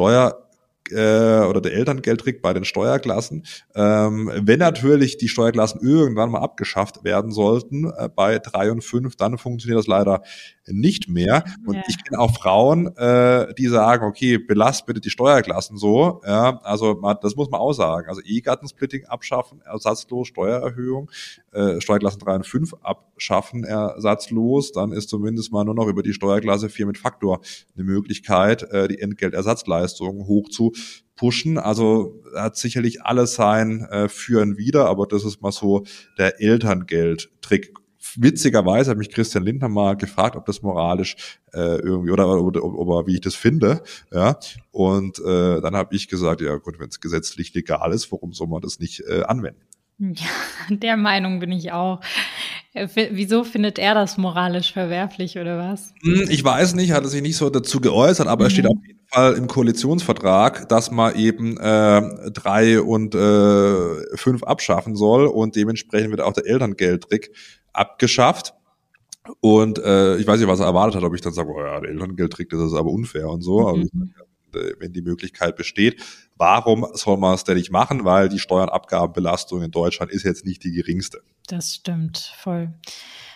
Speaker 2: oder der Elterngeldtrick bei den Steuerklassen. Wenn natürlich die Steuerklassen irgendwann mal abgeschafft werden sollten bei 3 und 5, dann funktioniert das leider nicht mehr. Und ich kenne auch Frauen, die sagen, okay, belast bitte die Steuerklassen so. Ja, also das muss man auch sagen. Also Ehegattensplitting abschaffen, ersatzlos, Steuererhöhung, Steuerklassen 3 und 5 abschaffen, ersatzlos. Dann ist zumindest mal nur noch über die Steuerklasse 4 mit Faktor eine Möglichkeit, die Entgeltersatzleistungen hoch zu pushen. Also hat sicherlich alles sein für und wider, aber das ist mal so der Elterngeldtrick. Witzigerweise hat mich Christian Lindner mal gefragt, ob das moralisch irgendwie oder wie ich das finde. Ja, und dann habe ich gesagt, ja gut, wenn es gesetzlich legal ist, warum soll man das nicht anwenden?
Speaker 1: Ja, der Meinung bin ich auch. Wieso findet er das moralisch verwerflich oder was?
Speaker 2: Ich weiß nicht, hat er sich nicht so dazu geäußert, aber es steht auf jeden Fall im Koalitionsvertrag, dass man eben 3 und 5 abschaffen soll und dementsprechend wird auch der Elterngeldtrick abgeschafft. Und ich weiß nicht, was er erwartet hat, ob ich dann sage, oh ja, der Elterngeldtrick, das ist aber unfair und so. Aber wenn die Möglichkeit besteht, warum soll man es denn nicht machen? Weil die Steuernabgabenbelastung in Deutschland ist jetzt nicht die geringste.
Speaker 1: Das stimmt, voll.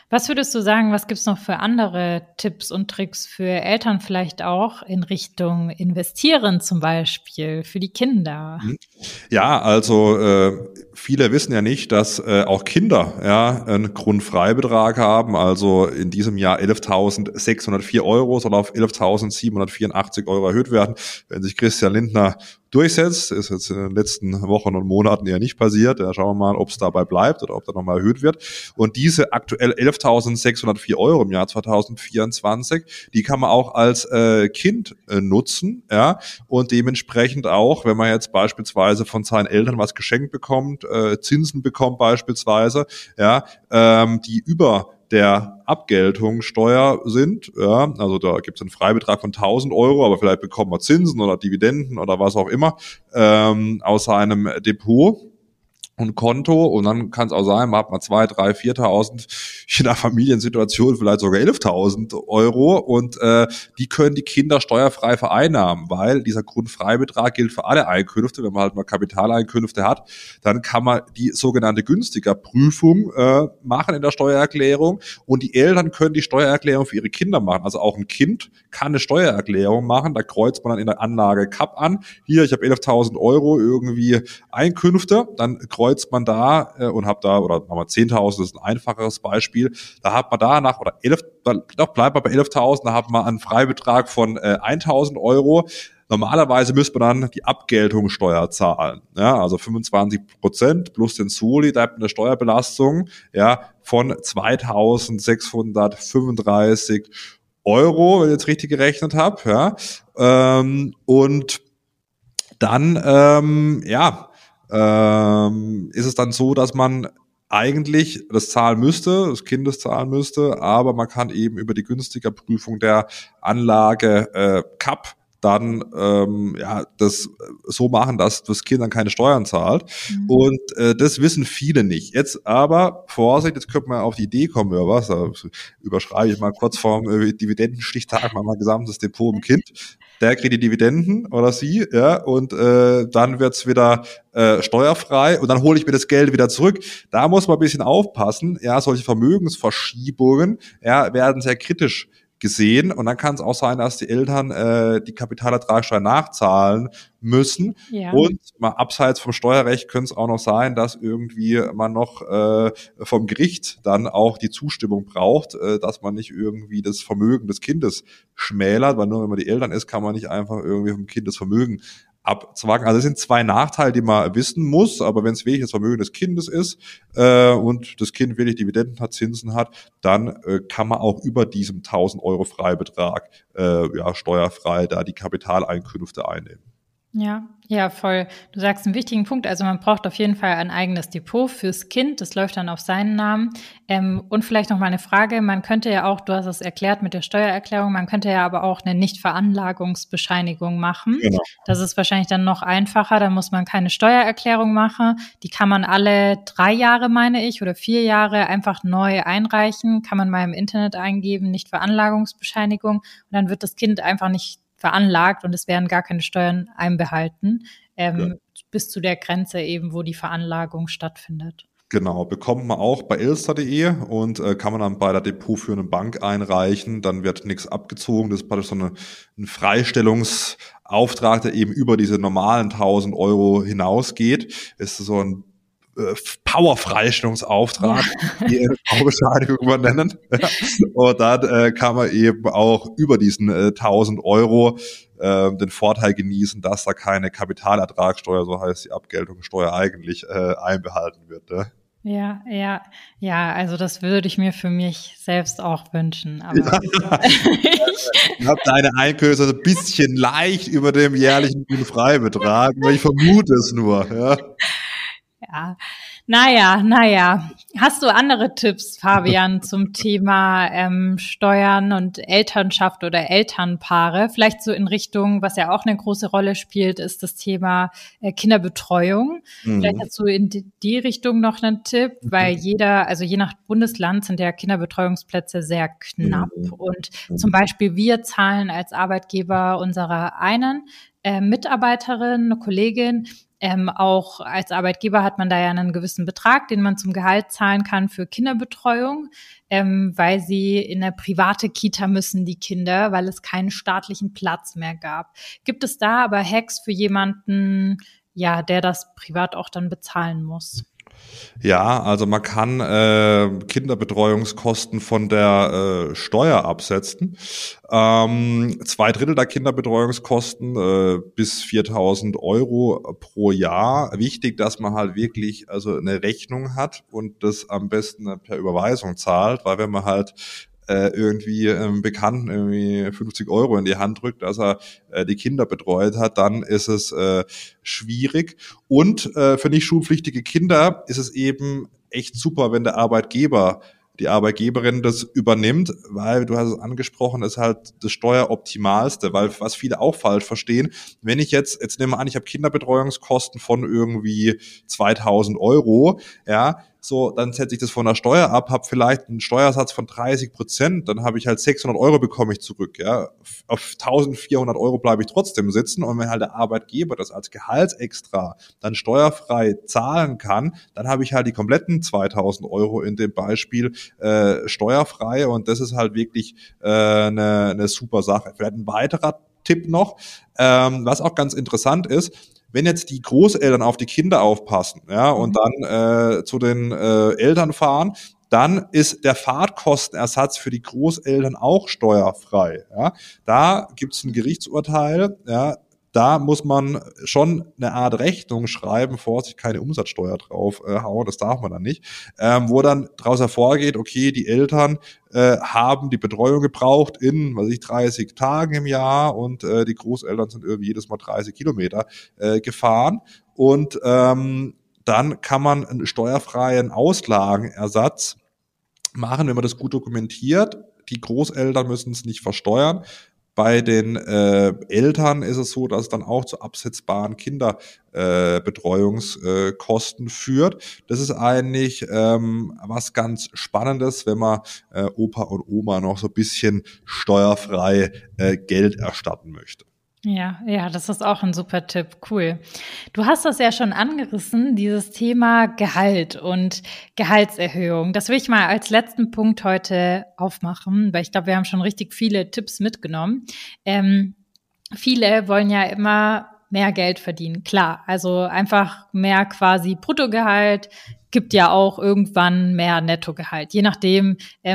Speaker 1: Was würdest du sagen, was gibt's noch für andere Tipps und Tricks für Eltern vielleicht auch in Richtung Investieren zum Beispiel für die Kinder?
Speaker 2: Ja, also viele wissen ja nicht, dass auch Kinder ja einen Grundfreibetrag haben. Also in diesem Jahr 11.604 Euro, soll auf 11.784 Euro erhöht werden. Wenn sich Christian Lindner durchsetzt, ist jetzt in den letzten Wochen und Monaten ja nicht passiert. Ja, schauen wir mal, ob es dabei bleibt oder ob da nochmal erhöht wird. Und diese aktuell 11.604 Euro im Jahr 2024, die kann man auch als Kind nutzen, ja, und dementsprechend auch, wenn man jetzt beispielsweise von seinen Eltern was geschenkt bekommt, Zinsen bekommt beispielsweise, ja, die über der Abgeltungssteuer sind, ja, also da gibt es einen Freibetrag von 1.000 Euro, aber vielleicht bekommt man Zinsen oder Dividenden oder was auch immer aus seinem Depot und Konto, und dann kann es auch sein, man hat mal 2.000, 3.000, 4.000, je nach Familiensituation vielleicht sogar 11.000 Euro, und die können die Kinder steuerfrei vereinnahmen, weil dieser Grundfreibetrag gilt für alle Einkünfte. Wenn man halt mal Kapitaleinkünfte hat, dann kann man die sogenannte Günstigerprüfung machen in der Steuererklärung, und die Eltern können die Steuererklärung für ihre Kinder machen. Also auch ein Kind kann eine Steuererklärung machen, da kreuzt man dann in der Anlage CAP an, hier, ich habe 11.000 Euro irgendwie Einkünfte, dann kreuzt man da und habe da, oder machen wir 10.000, das ist ein einfacheres Beispiel, da hat man danach, oder 11, doch bleibt man bei 11.000, da hat man einen Freibetrag von 1.000 Euro. Normalerweise müsste man dann die Abgeltungssteuer zahlen, ja, also 25% plus den Soli, da hat man eine Steuerbelastung, ja, von 2.635 Euro, wenn ich jetzt richtig gerechnet habe, ja, und dann, ist es dann so, dass man eigentlich das zahlen müsste, das Kind das zahlen müsste, aber man kann eben über die Günstigerprüfung der Anlage CAP dann das so machen, dass das Kind dann keine Steuern zahlt. Und das wissen viele nicht. Jetzt aber, Vorsicht, jetzt könnte man auf die Idee kommen, oder was, da überschreibe ich mal kurz vorm Dividendenstichtag mal mein gesamtes Depot im Kind. Der kriegt die Dividenden oder sie, ja, und dann wird's wieder steuerfrei, und dann hole ich mir das Geld wieder zurück. Da muss man ein bisschen aufpassen, ja, solche Vermögensverschiebungen, ja, werden sehr kritisch gesehen, und dann kann es auch sein, dass die Eltern die Kapitalertragssteuer nachzahlen müssen.
Speaker 1: Ja.
Speaker 2: Und mal abseits vom Steuerrecht könnte es auch noch sein, dass irgendwie man noch vom Gericht dann auch die Zustimmung braucht, dass man nicht irgendwie das Vermögen des Kindes schmälert, weil nur wenn man die Eltern ist, kann man nicht einfach irgendwie vom Kind das Vermögen abzwacken. Also es sind zwei Nachteile, die man wissen muss, aber wenn es wirklich das Vermögen des Kindes ist und das Kind wirklich Dividenden hat, Zinsen hat, dann kann man auch über diesem 1.000 Euro Freibetrag steuerfrei da die Kapitaleinkünfte einnehmen.
Speaker 1: Ja, voll. Du sagst einen wichtigen Punkt. Also man braucht auf jeden Fall ein eigenes Depot fürs Kind. Das läuft dann auf seinen Namen. Und vielleicht noch mal eine Frage. Man könnte ja auch, du hast es erklärt mit der Steuererklärung, man könnte ja aber auch eine Nichtveranlagungsbescheinigung machen.
Speaker 2: Genau.
Speaker 1: Das ist wahrscheinlich dann noch einfacher. Da muss man keine Steuererklärung machen. Die kann man alle 3 Jahre, meine ich, oder 4 Jahre einfach neu einreichen. Kann man mal im Internet eingeben, Nichtveranlagungsbescheinigung. Und dann wird das Kind einfach nicht veranlagt und es werden gar keine Steuern einbehalten, bis zu der Grenze eben, wo die Veranlagung stattfindet.
Speaker 2: Genau, bekommt man auch bei elster.de und kann man dann bei der depotführenden Bank einreichen, dann wird nichts abgezogen, das ist praktisch so ein Freistellungsauftrag, der eben über diese normalen 1.000 Euro hinausgeht. Es ist so ein Power-Freistellungsauftrag, die NV-Bescheinigung mal nennen. Und dann kann man eben auch über diesen 1.000 Euro den Vorteil genießen, dass da keine Kapitalertragssteuer, so heißt die Abgeltungssteuer eigentlich, einbehalten wird. Ne?
Speaker 1: Ja, also das würde ich mir für mich selbst auch wünschen. Aber
Speaker 2: ich habe deine Einkünfte so ein bisschen leicht über dem jährlichen Freibetrag, aber ich vermute es nur.
Speaker 1: Ja, naja. Hast du andere Tipps, Fabian, zum Thema Steuern und Elternschaft oder Elternpaare? Vielleicht so in Richtung, was ja auch eine große Rolle spielt, ist das Thema Kinderbetreuung. Vielleicht hast du in die Richtung noch einen Tipp, weil je nach Bundesland sind ja Kinderbetreuungsplätze sehr knapp. Und zum Beispiel wir zahlen als Arbeitgeber unserer einen Mitarbeiterin, eine Kollegin, Auch als Arbeitgeber hat man da ja einen gewissen Betrag, den man zum Gehalt zahlen kann für Kinderbetreuung, weil sie in eine private Kita müssen, die Kinder, weil es keinen staatlichen Platz mehr gab. Gibt es da aber Hacks für jemanden, ja, der das privat auch dann bezahlen muss?
Speaker 2: Ja, also man kann Kinderbetreuungskosten von der Steuer absetzen. 2/3 der Kinderbetreuungskosten bis 4.000 Euro pro Jahr. Wichtig, dass man halt wirklich also eine Rechnung hat und das am besten per Überweisung zahlt, weil wenn man halt irgendwie Bekannten irgendwie 50 Euro in die Hand drückt, dass er die Kinder betreut hat, dann ist es schwierig. Und für nicht schulpflichtige Kinder ist es eben echt super, wenn der Arbeitgeber, die Arbeitgeberin das übernimmt, weil du hast es angesprochen, ist halt das Steueroptimalste, weil was viele auch falsch verstehen, wenn ich jetzt nehmen wir an, ich habe Kinderbetreuungskosten von irgendwie 2.000 Euro, ja, so, dann setze ich das von der Steuer ab, habe vielleicht einen Steuersatz von 30%, dann habe ich halt 600 Euro bekomme ich zurück, ja. Auf 1.400 Euro bleibe ich trotzdem sitzen und wenn halt der Arbeitgeber das als Gehaltsextra dann steuerfrei zahlen kann, dann habe ich halt die kompletten 2.000 Euro in dem Beispiel steuerfrei und das ist halt wirklich eine super Sache. Vielleicht ein weiterer Tipp noch, was auch ganz interessant ist, wenn jetzt die Großeltern auf die Kinder aufpassen, ja, und dann zu den Eltern fahren, dann ist der Fahrtkostenersatz für die Großeltern auch steuerfrei. Ja. Da gibt es ein Gerichtsurteil, ja, da muss man schon eine Art Rechnung schreiben, Vorsicht, keine Umsatzsteuer drauf hauen, das darf man dann nicht, wo dann daraus hervorgeht, okay, die Eltern haben die Betreuung gebraucht in, 30 Tagen im Jahr und die Großeltern sind irgendwie jedes Mal 30 Kilometer gefahren und dann kann man einen steuerfreien Auslagenersatz machen, wenn man das gut dokumentiert. Die Großeltern müssen es nicht versteuern. Bei den Eltern ist es so, dass es dann auch zu absetzbaren Kinderbetreuungskosten führt. Das ist eigentlich was ganz Spannendes, wenn man Opa und Oma noch so ein bisschen steuerfrei Geld erstatten möchte.
Speaker 1: Ja, das ist auch ein super Tipp. Cool. Du hast das ja schon angerissen, dieses Thema Gehalt und Gehaltserhöhung. Das will ich mal als letzten Punkt heute aufmachen, weil ich glaube, wir haben schon richtig viele Tipps mitgenommen. Viele wollen ja immer mehr Geld verdienen. Klar, also einfach mehr quasi Bruttogehalt gibt ja auch irgendwann mehr Nettogehalt, je nachdem,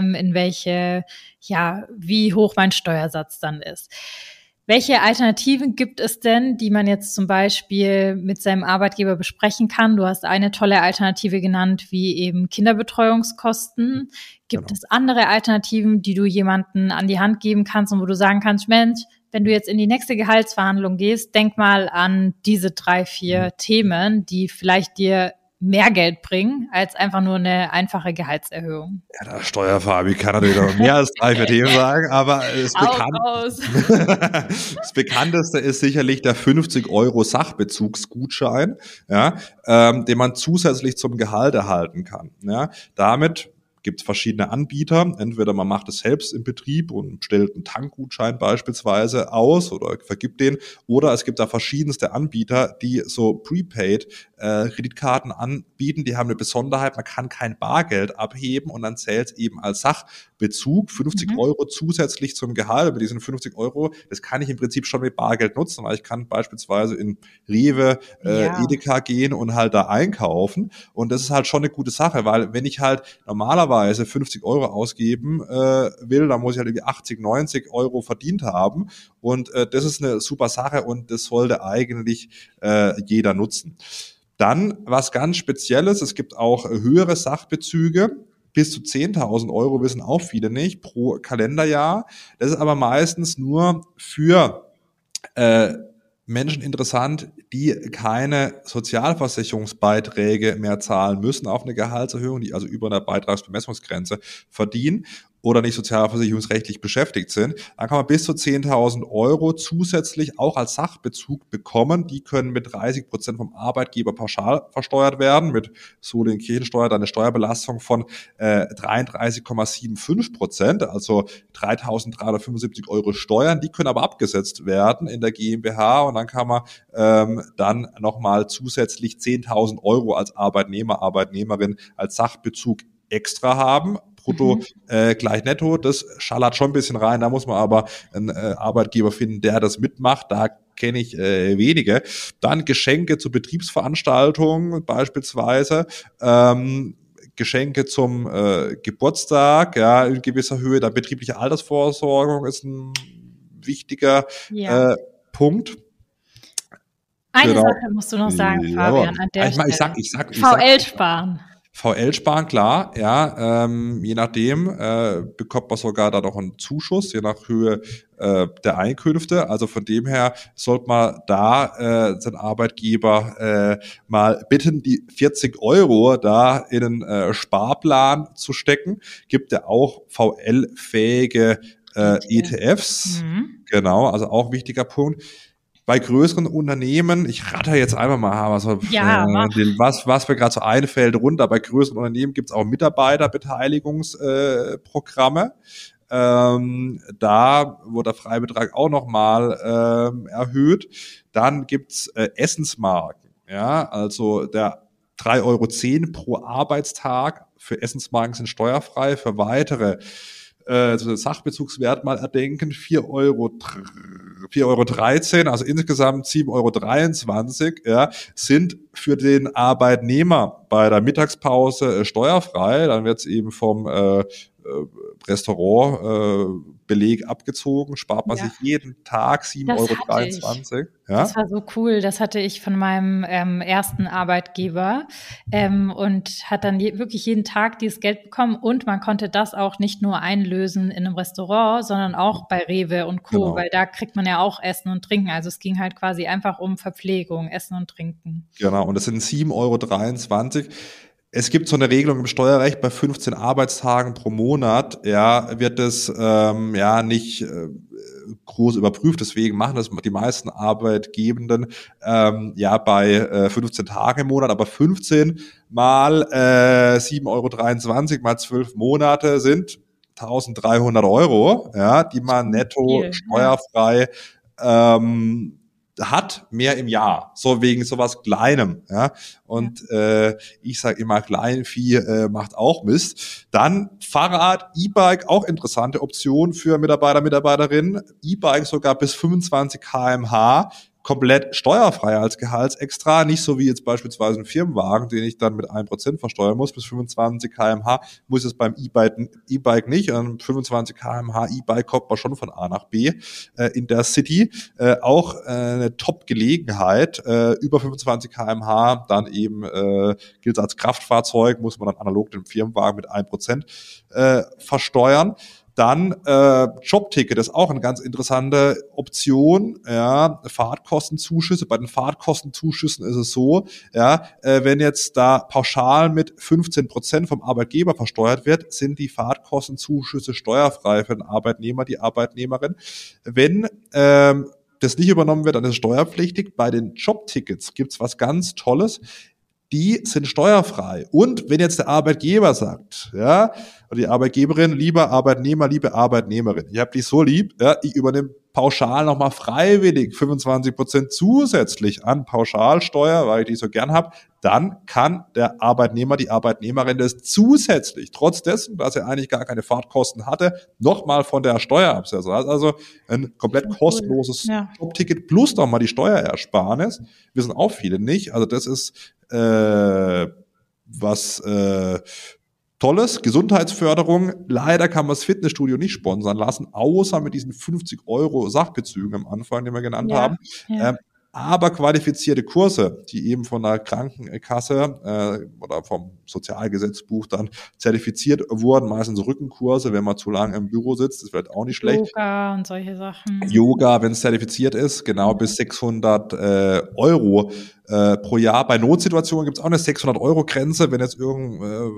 Speaker 1: wie hoch mein Steuersatz dann ist. Welche Alternativen gibt es denn, die man jetzt zum Beispiel mit seinem Arbeitgeber besprechen kann? Du hast eine tolle Alternative genannt, wie eben Kinderbetreuungskosten. Gibt es andere Alternativen, die du jemanden an die Hand geben kannst und wo du sagen kannst, Mensch, wenn du jetzt in die nächste Gehaltsverhandlung gehst, denk mal an diese 3, 4 Themen, die vielleicht dir mehr Geld bringen, als einfach nur eine einfache Gehaltserhöhung.
Speaker 2: Ja, der Steuerfabi kann natürlich noch mehr als 3, 4 Themen sagen, aber das Bekannteste ist sicherlich der 50 Euro Sachbezugsgutschein, ja, den man zusätzlich zum Gehalt erhalten kann. Ja. Damit gibt es verschiedene Anbieter. Entweder man macht es selbst im Betrieb und stellt einen Tankgutschein beispielsweise aus oder vergibt den. Oder es gibt da verschiedenste Anbieter, die so Prepaid-Kreditkarten anbieten. Die haben eine Besonderheit, man kann kein Bargeld abheben und dann zählt es eben als Sachbezug 50 Euro zusätzlich zum Gehalt. Mit diesen 50 Euro, das kann ich im Prinzip schon mit Bargeld nutzen, weil ich kann beispielsweise in Rewe, Edeka gehen und halt da einkaufen. Und das ist halt schon eine gute Sache, weil wenn ich halt normalerweise 50 Euro ausgeben will, dann muss ich halt irgendwie 80, 90 Euro verdient haben und das ist eine super Sache und das sollte eigentlich jeder nutzen. Dann was ganz Spezielles, es gibt auch höhere Sachbezüge, bis zu 10.000 Euro wissen auch viele nicht pro Kalenderjahr. Das ist aber meistens nur für Menschen interessant, die keine Sozialversicherungsbeiträge mehr zahlen müssen auf eine Gehaltserhöhung, die also über einer Beitragsbemessungsgrenze verdienen. oder nicht sozialversicherungsrechtlich beschäftigt sind, dann kann man bis zu 10.000 Euro zusätzlich auch als Sachbezug bekommen. Die können mit 30% vom Arbeitgeber pauschal versteuert werden, mit so den Kirchensteuer, dann eine Steuerbelastung von 33,75%, also 3.375 Euro Steuern. Die können aber abgesetzt werden in der GmbH und dann kann man dann nochmal zusätzlich 10.000 Euro als Arbeitnehmer, Arbeitnehmerin als Sachbezug extra haben. Brutto gleich netto, das schallert schon ein bisschen rein, da muss man aber einen Arbeitgeber finden, der das mitmacht, da kenne ich wenige. Dann Geschenke zur Betriebsveranstaltung beispielsweise, Geschenke zum Geburtstag, ja, in gewisser Höhe, da betriebliche Altersvorsorgung ist ein wichtiger Punkt.
Speaker 1: Eine Sache musst du noch sagen, Fabian, an der Stelle.
Speaker 2: Ich sag,
Speaker 1: VL sparen.
Speaker 2: VL sparen, klar, ja, je nachdem bekommt man sogar da noch einen Zuschuss, je nach Höhe der Einkünfte. Also von dem her sollte man da den Arbeitgeber mal bitten, die 40 Euro da in einen Sparplan zu stecken. Gibt ja auch VL-fähige ETFs, genau, also auch wichtiger Punkt. Bei größeren Unternehmen, ich ratter jetzt einfach mal, was mir gerade so einfällt, runter. Bei größeren Unternehmen gibt es auch Mitarbeiterbeteiligungsprogramme. Da wurde der Freibetrag auch nochmal erhöht. Dann gibt's Essensmarken. Ja, also der 3,10 € pro Arbeitstag für Essensmarken sind steuerfrei. Für weitere also Sachbezugswert mal erdenken, 4,13 €, also insgesamt 7,23 €, ja, sind für den Arbeitnehmer bei der Mittagspause steuerfrei. Dann wird es eben vom Restaurantbeleg abgezogen, spart man sich jeden Tag 7,23 €. Ja?
Speaker 1: Das war so cool, das hatte ich von meinem ersten Arbeitgeber und hat dann wirklich jeden Tag dieses Geld bekommen und man konnte das auch nicht nur einlösen in einem Restaurant, sondern auch bei Rewe und Co., weil da kriegt man ja auch Essen und Trinken, also es ging halt quasi einfach um Verpflegung, Essen und Trinken.
Speaker 2: Genau, und das sind 7,23 €. Es gibt so eine Regelung im Steuerrecht, bei 15 Arbeitstagen pro Monat, ja, wird es nicht groß überprüft. Deswegen machen das die meisten Arbeitgebenden bei 15 Tagen im Monat, aber 15 mal 7,23 € mal 12 Monate sind 1.300 €, ja, die man netto steuerfrei hat, mehr im Jahr, so wegen sowas Kleinem, ja, und ich sage immer, Kleinvieh macht auch Mist. Dann Fahrrad, E-Bike, auch interessante Option für Mitarbeiter, Mitarbeiterinnen, E-Bike sogar bis 25 km/h, komplett steuerfrei als Gehaltsextra, nicht so wie jetzt beispielsweise ein Firmenwagen, den ich dann mit 1% versteuern muss, bis 25 km/h muss es beim E-Bike nicht. Und 25 km/h E-Bike kommt man schon von A nach B in der City. Auch eine Top-Gelegenheit, über 25 km/h dann eben gilt es als Kraftfahrzeug, muss man dann analog den Firmenwagen mit 1% versteuern. Dann Jobticket ist auch eine ganz interessante Option, ja, Fahrtkostenzuschüsse. Bei den Fahrtkostenzuschüssen ist es so, ja, wenn jetzt da pauschal mit 15% vom Arbeitgeber versteuert wird, sind die Fahrtkostenzuschüsse steuerfrei für den Arbeitnehmer, die Arbeitnehmerin. Wenn das nicht übernommen wird, dann ist es steuerpflichtig. Bei den Jobtickets gibt's was ganz Tolles. Die sind steuerfrei. Und wenn jetzt der Arbeitgeber sagt, ja, oder die Arbeitgeberin, lieber Arbeitnehmer, liebe Arbeitnehmerin, ich habe dich so lieb, ja, ich übernehme pauschal nochmal freiwillig 25% zusätzlich an Pauschalsteuer, weil ich die so gern habe, dann kann der Arbeitnehmer, die Arbeitnehmerin das zusätzlich, trotz dessen, dass er eigentlich gar keine Fahrtkosten hatte, nochmal von der Steuer absetzen. Also ein komplett kostenloses Jobticket plus nochmal die Steuerersparnis. Wissen auch viele nicht. Also das ist was Tolles, Gesundheitsförderung. Leider kann man das Fitnessstudio nicht sponsern lassen, außer mit diesen 50 € Sachbezügen am Anfang, die wir genannt haben. Ja. Aber qualifizierte Kurse, die eben von der Krankenkasse oder vom Sozialgesetzbuch dann zertifiziert wurden, meistens Rückenkurse, wenn man zu lange im Büro sitzt, das wird auch nicht schlecht.
Speaker 1: Yoga und solche Sachen.
Speaker 2: Yoga, wenn es zertifiziert ist, genau, bis 600 € pro Jahr. Bei Notsituationen gibt es auch eine 600 € Grenze, wenn jetzt irgendein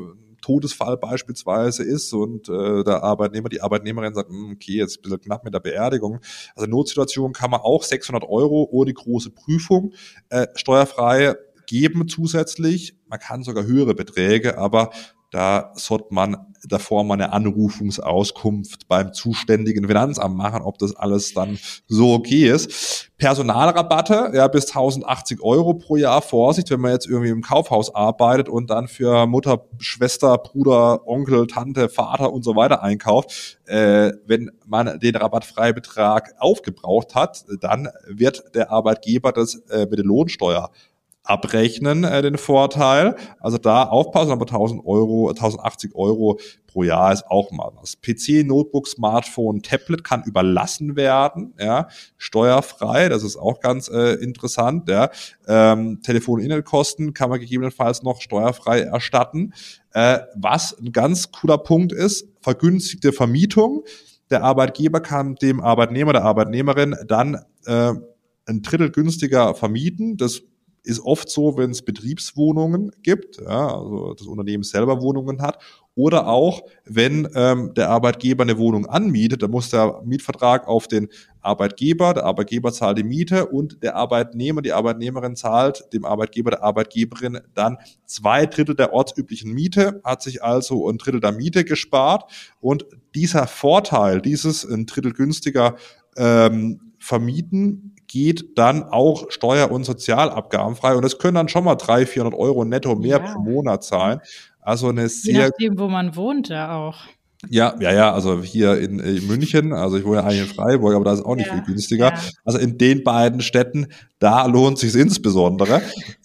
Speaker 2: Todesfall beispielsweise ist und der Arbeitnehmer, die Arbeitnehmerin sagt, okay, jetzt ist ein bisschen knapp mit der Beerdigung. Also Notsituation kann man auch 600 Euro ohne große Prüfung steuerfrei geben zusätzlich. Man kann sogar höhere Beträge, aber da sollte man davor mal eine Anrufungsauskunft beim zuständigen Finanzamt machen, ob das alles dann so okay ist. Personalrabatte, ja, bis 1080 Euro pro Jahr. Vorsicht, wenn man jetzt irgendwie im Kaufhaus arbeitet und dann für Mutter, Schwester, Bruder, Onkel, Tante, Vater und so weiter einkauft. Wenn man den Rabattfreibetrag aufgebraucht hat, dann wird der Arbeitgeber das mit der Lohnsteuer abrechnen, den Vorteil. Also da aufpassen, aber 1080 Euro pro Jahr ist auch mal was. PC, Notebook, Smartphone, Tablet kann überlassen werden, ja, steuerfrei, das ist auch ganz interessant, ja. Telefon- und Internetkosten kann man gegebenenfalls noch steuerfrei erstatten. Was ein ganz cooler Punkt ist, vergünstigte Vermietung. Der Arbeitgeber kann dem Arbeitnehmer, der Arbeitnehmerin dann ein Drittel günstiger vermieten. Das ist oft so, wenn es Betriebswohnungen gibt, ja, also das Unternehmen selber Wohnungen hat, oder auch, wenn der Arbeitgeber eine Wohnung anmietet, dann muss der Mietvertrag auf den Arbeitgeber, der Arbeitgeber zahlt die Miete und der Arbeitnehmer, die Arbeitnehmerin zahlt dem Arbeitgeber, der Arbeitgeberin dann 2/3 der ortsüblichen Miete, hat sich also ein Drittel der Miete gespart und dieser Vorteil, dieses ein Drittel günstiger Vermieten, geht dann auch steuer- und sozialabgabenfrei und das können dann schon mal 300-400 Euro netto mehr pro Monat sein. Also eine
Speaker 1: Je
Speaker 2: sehr,
Speaker 1: nachdem, wo man wohnt, ja auch.
Speaker 2: ja, also hier in München, also ich wohne ja eigentlich in Freiburg, aber da ist auch nicht viel günstiger.
Speaker 1: Ja.
Speaker 2: Also in den beiden Städten, da lohnt sich insbesondere.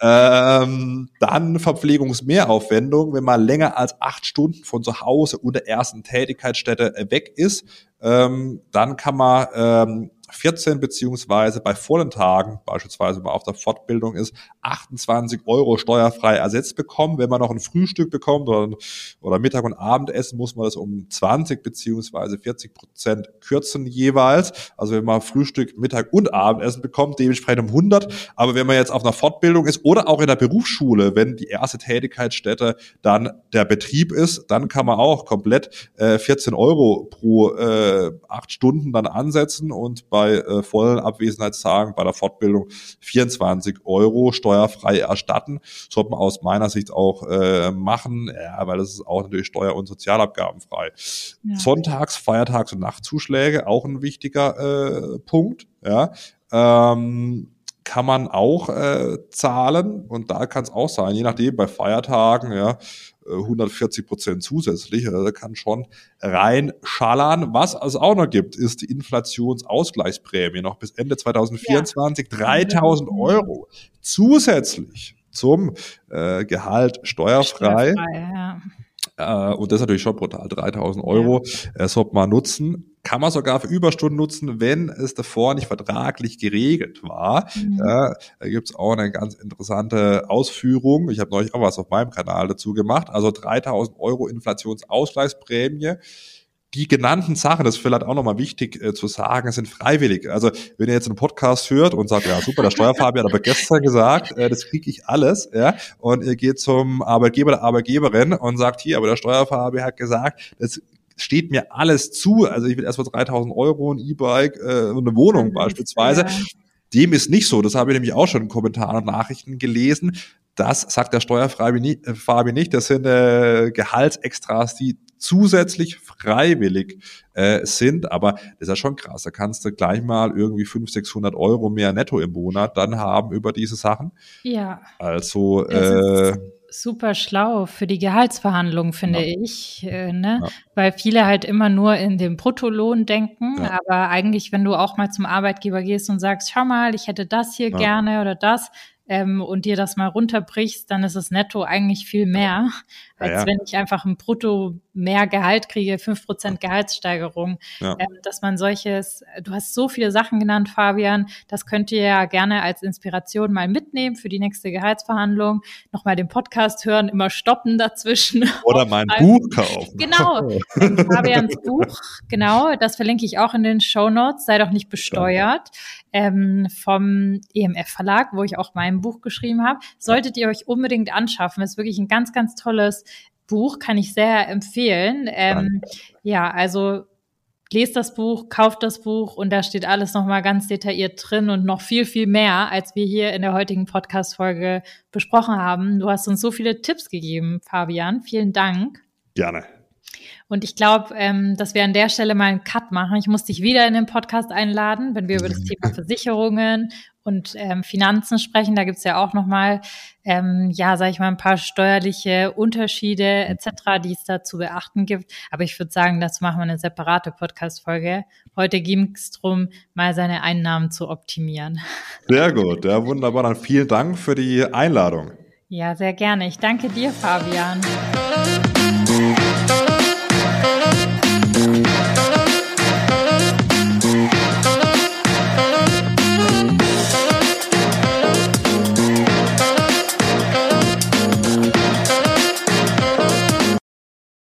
Speaker 2: Dann Verpflegungsmehraufwendung, wenn man länger als 8 Stunden von zu Hause und der ersten Tätigkeitsstätte weg ist, dann kann man 14 beziehungsweise bei vollen Tagen, beispielsweise wenn man auf der Fortbildung ist, 28 Euro steuerfrei ersetzt bekommen. Wenn man noch ein Frühstück bekommt oder Mittag- und Abendessen, muss man das um 20 beziehungsweise 40% kürzen jeweils. Also wenn man Frühstück, Mittag und Abendessen bekommt, dementsprechend um 100. Aber wenn man jetzt auf einer Fortbildung ist oder auch in der Berufsschule, wenn die erste Tätigkeitsstätte dann der Betrieb ist, dann kann man auch komplett 14 Euro pro 8 Stunden dann ansetzen und bei vollen Abwesenheitstagen bei der Fortbildung 24 Euro steuerfrei erstatten. Sollte man aus meiner Sicht auch machen, ja, weil das ist auch natürlich steuer- und sozialabgabenfrei.
Speaker 1: Ja.
Speaker 2: Sonntags-, Feiertags- und Nachtzuschläge, auch ein wichtiger Punkt, ja. Kann man auch zahlen und da kann es auch sein, je nachdem, bei Feiertagen, ja, 140% zusätzlich, also da kann schon reinschallern. Was es auch noch gibt, ist die Inflationsausgleichsprämie, noch bis Ende 2024 3.000 Euro zusätzlich zum Gehalt steuerfrei.
Speaker 1: Ja.
Speaker 2: Und das ist natürlich schon brutal. 3.000 Euro sollte man nutzen. Kann man sogar für Überstunden nutzen, wenn es davor nicht vertraglich geregelt war. Da gibt's auch eine ganz interessante Ausführung. Ich habe neulich auch was auf meinem Kanal dazu gemacht. Also 3.000 Euro Inflationsausgleichsprämie. Die genannten Sachen, das ist vielleicht auch nochmal wichtig zu sagen, sind freiwillig. Also wenn ihr jetzt einen Podcast hört und sagt, ja super, der Steuerfabi hat aber gestern gesagt, das kriege ich alles, ja, und ihr geht zum Arbeitgeber, der Arbeitgeberin und sagt, hier, aber der Steuerfabi hat gesagt, das steht mir alles zu, also ich will erst mal 3.000 Euro, ein E-Bike und eine Wohnung beispielsweise. Dem ist nicht so, das habe ich nämlich auch schon in Kommentaren und Nachrichten gelesen. Das sagt der Steuerfabi nicht, das sind Gehaltsextras, die zusätzlich freiwillig sind, aber das ist ja schon krass, da kannst du gleich mal irgendwie 500-600 Euro mehr netto im Monat dann haben über diese Sachen.
Speaker 1: Ja.
Speaker 2: Also
Speaker 1: super schlau für die Gehaltsverhandlungen, finde ich, ne? Weil viele halt immer nur in dem Bruttolohn denken, aber eigentlich, wenn du auch mal zum Arbeitgeber gehst und sagst, schau mal, ich hätte das hier gerne oder das, und dir das mal runterbrichst, dann ist es netto eigentlich viel mehr, als wenn ich einfach ein Brutto mehr Gehalt kriege, 5% Gehaltssteigerung. Dass man du hast so viele Sachen genannt, Fabian, das könnt ihr ja gerne als Inspiration mal mitnehmen für die nächste Gehaltsverhandlung, nochmal den Podcast hören, immer stoppen dazwischen.
Speaker 2: Oder mein Buch kaufen.
Speaker 1: Genau, Fabians Buch, genau, das verlinke ich auch in den Shownotes, sei doch nicht besteuert, vom EMF-Verlag, wo ich auch mein Buch geschrieben habe. Solltet ihr euch unbedingt anschaffen, ist wirklich ein ganz, ganz tolles Buch, kann ich sehr empfehlen. Ja, also lest das Buch, kauft das Buch und da steht alles nochmal ganz detailliert drin und noch viel, viel mehr, als wir hier in der heutigen Podcast-Folge besprochen haben. Du hast uns so viele Tipps gegeben, Fabian. Vielen Dank.
Speaker 2: Gerne.
Speaker 1: Und ich glaube, dass wir an der Stelle mal einen Cut machen. Ich muss dich wieder in den Podcast einladen, wenn wir über das Thema Versicherungen und Finanzen sprechen. Da gibt's ja auch nochmal, sage ich mal, ein paar steuerliche Unterschiede etc., die es da zu beachten gibt. Aber ich würde sagen, dazu machen wir eine separate Podcast-Folge. Heute ging's drum, mal seine Einnahmen zu optimieren.
Speaker 2: Sehr gut, ja, wunderbar. Dann vielen Dank für die Einladung.
Speaker 1: Ja, sehr gerne. Ich danke dir, Fabian.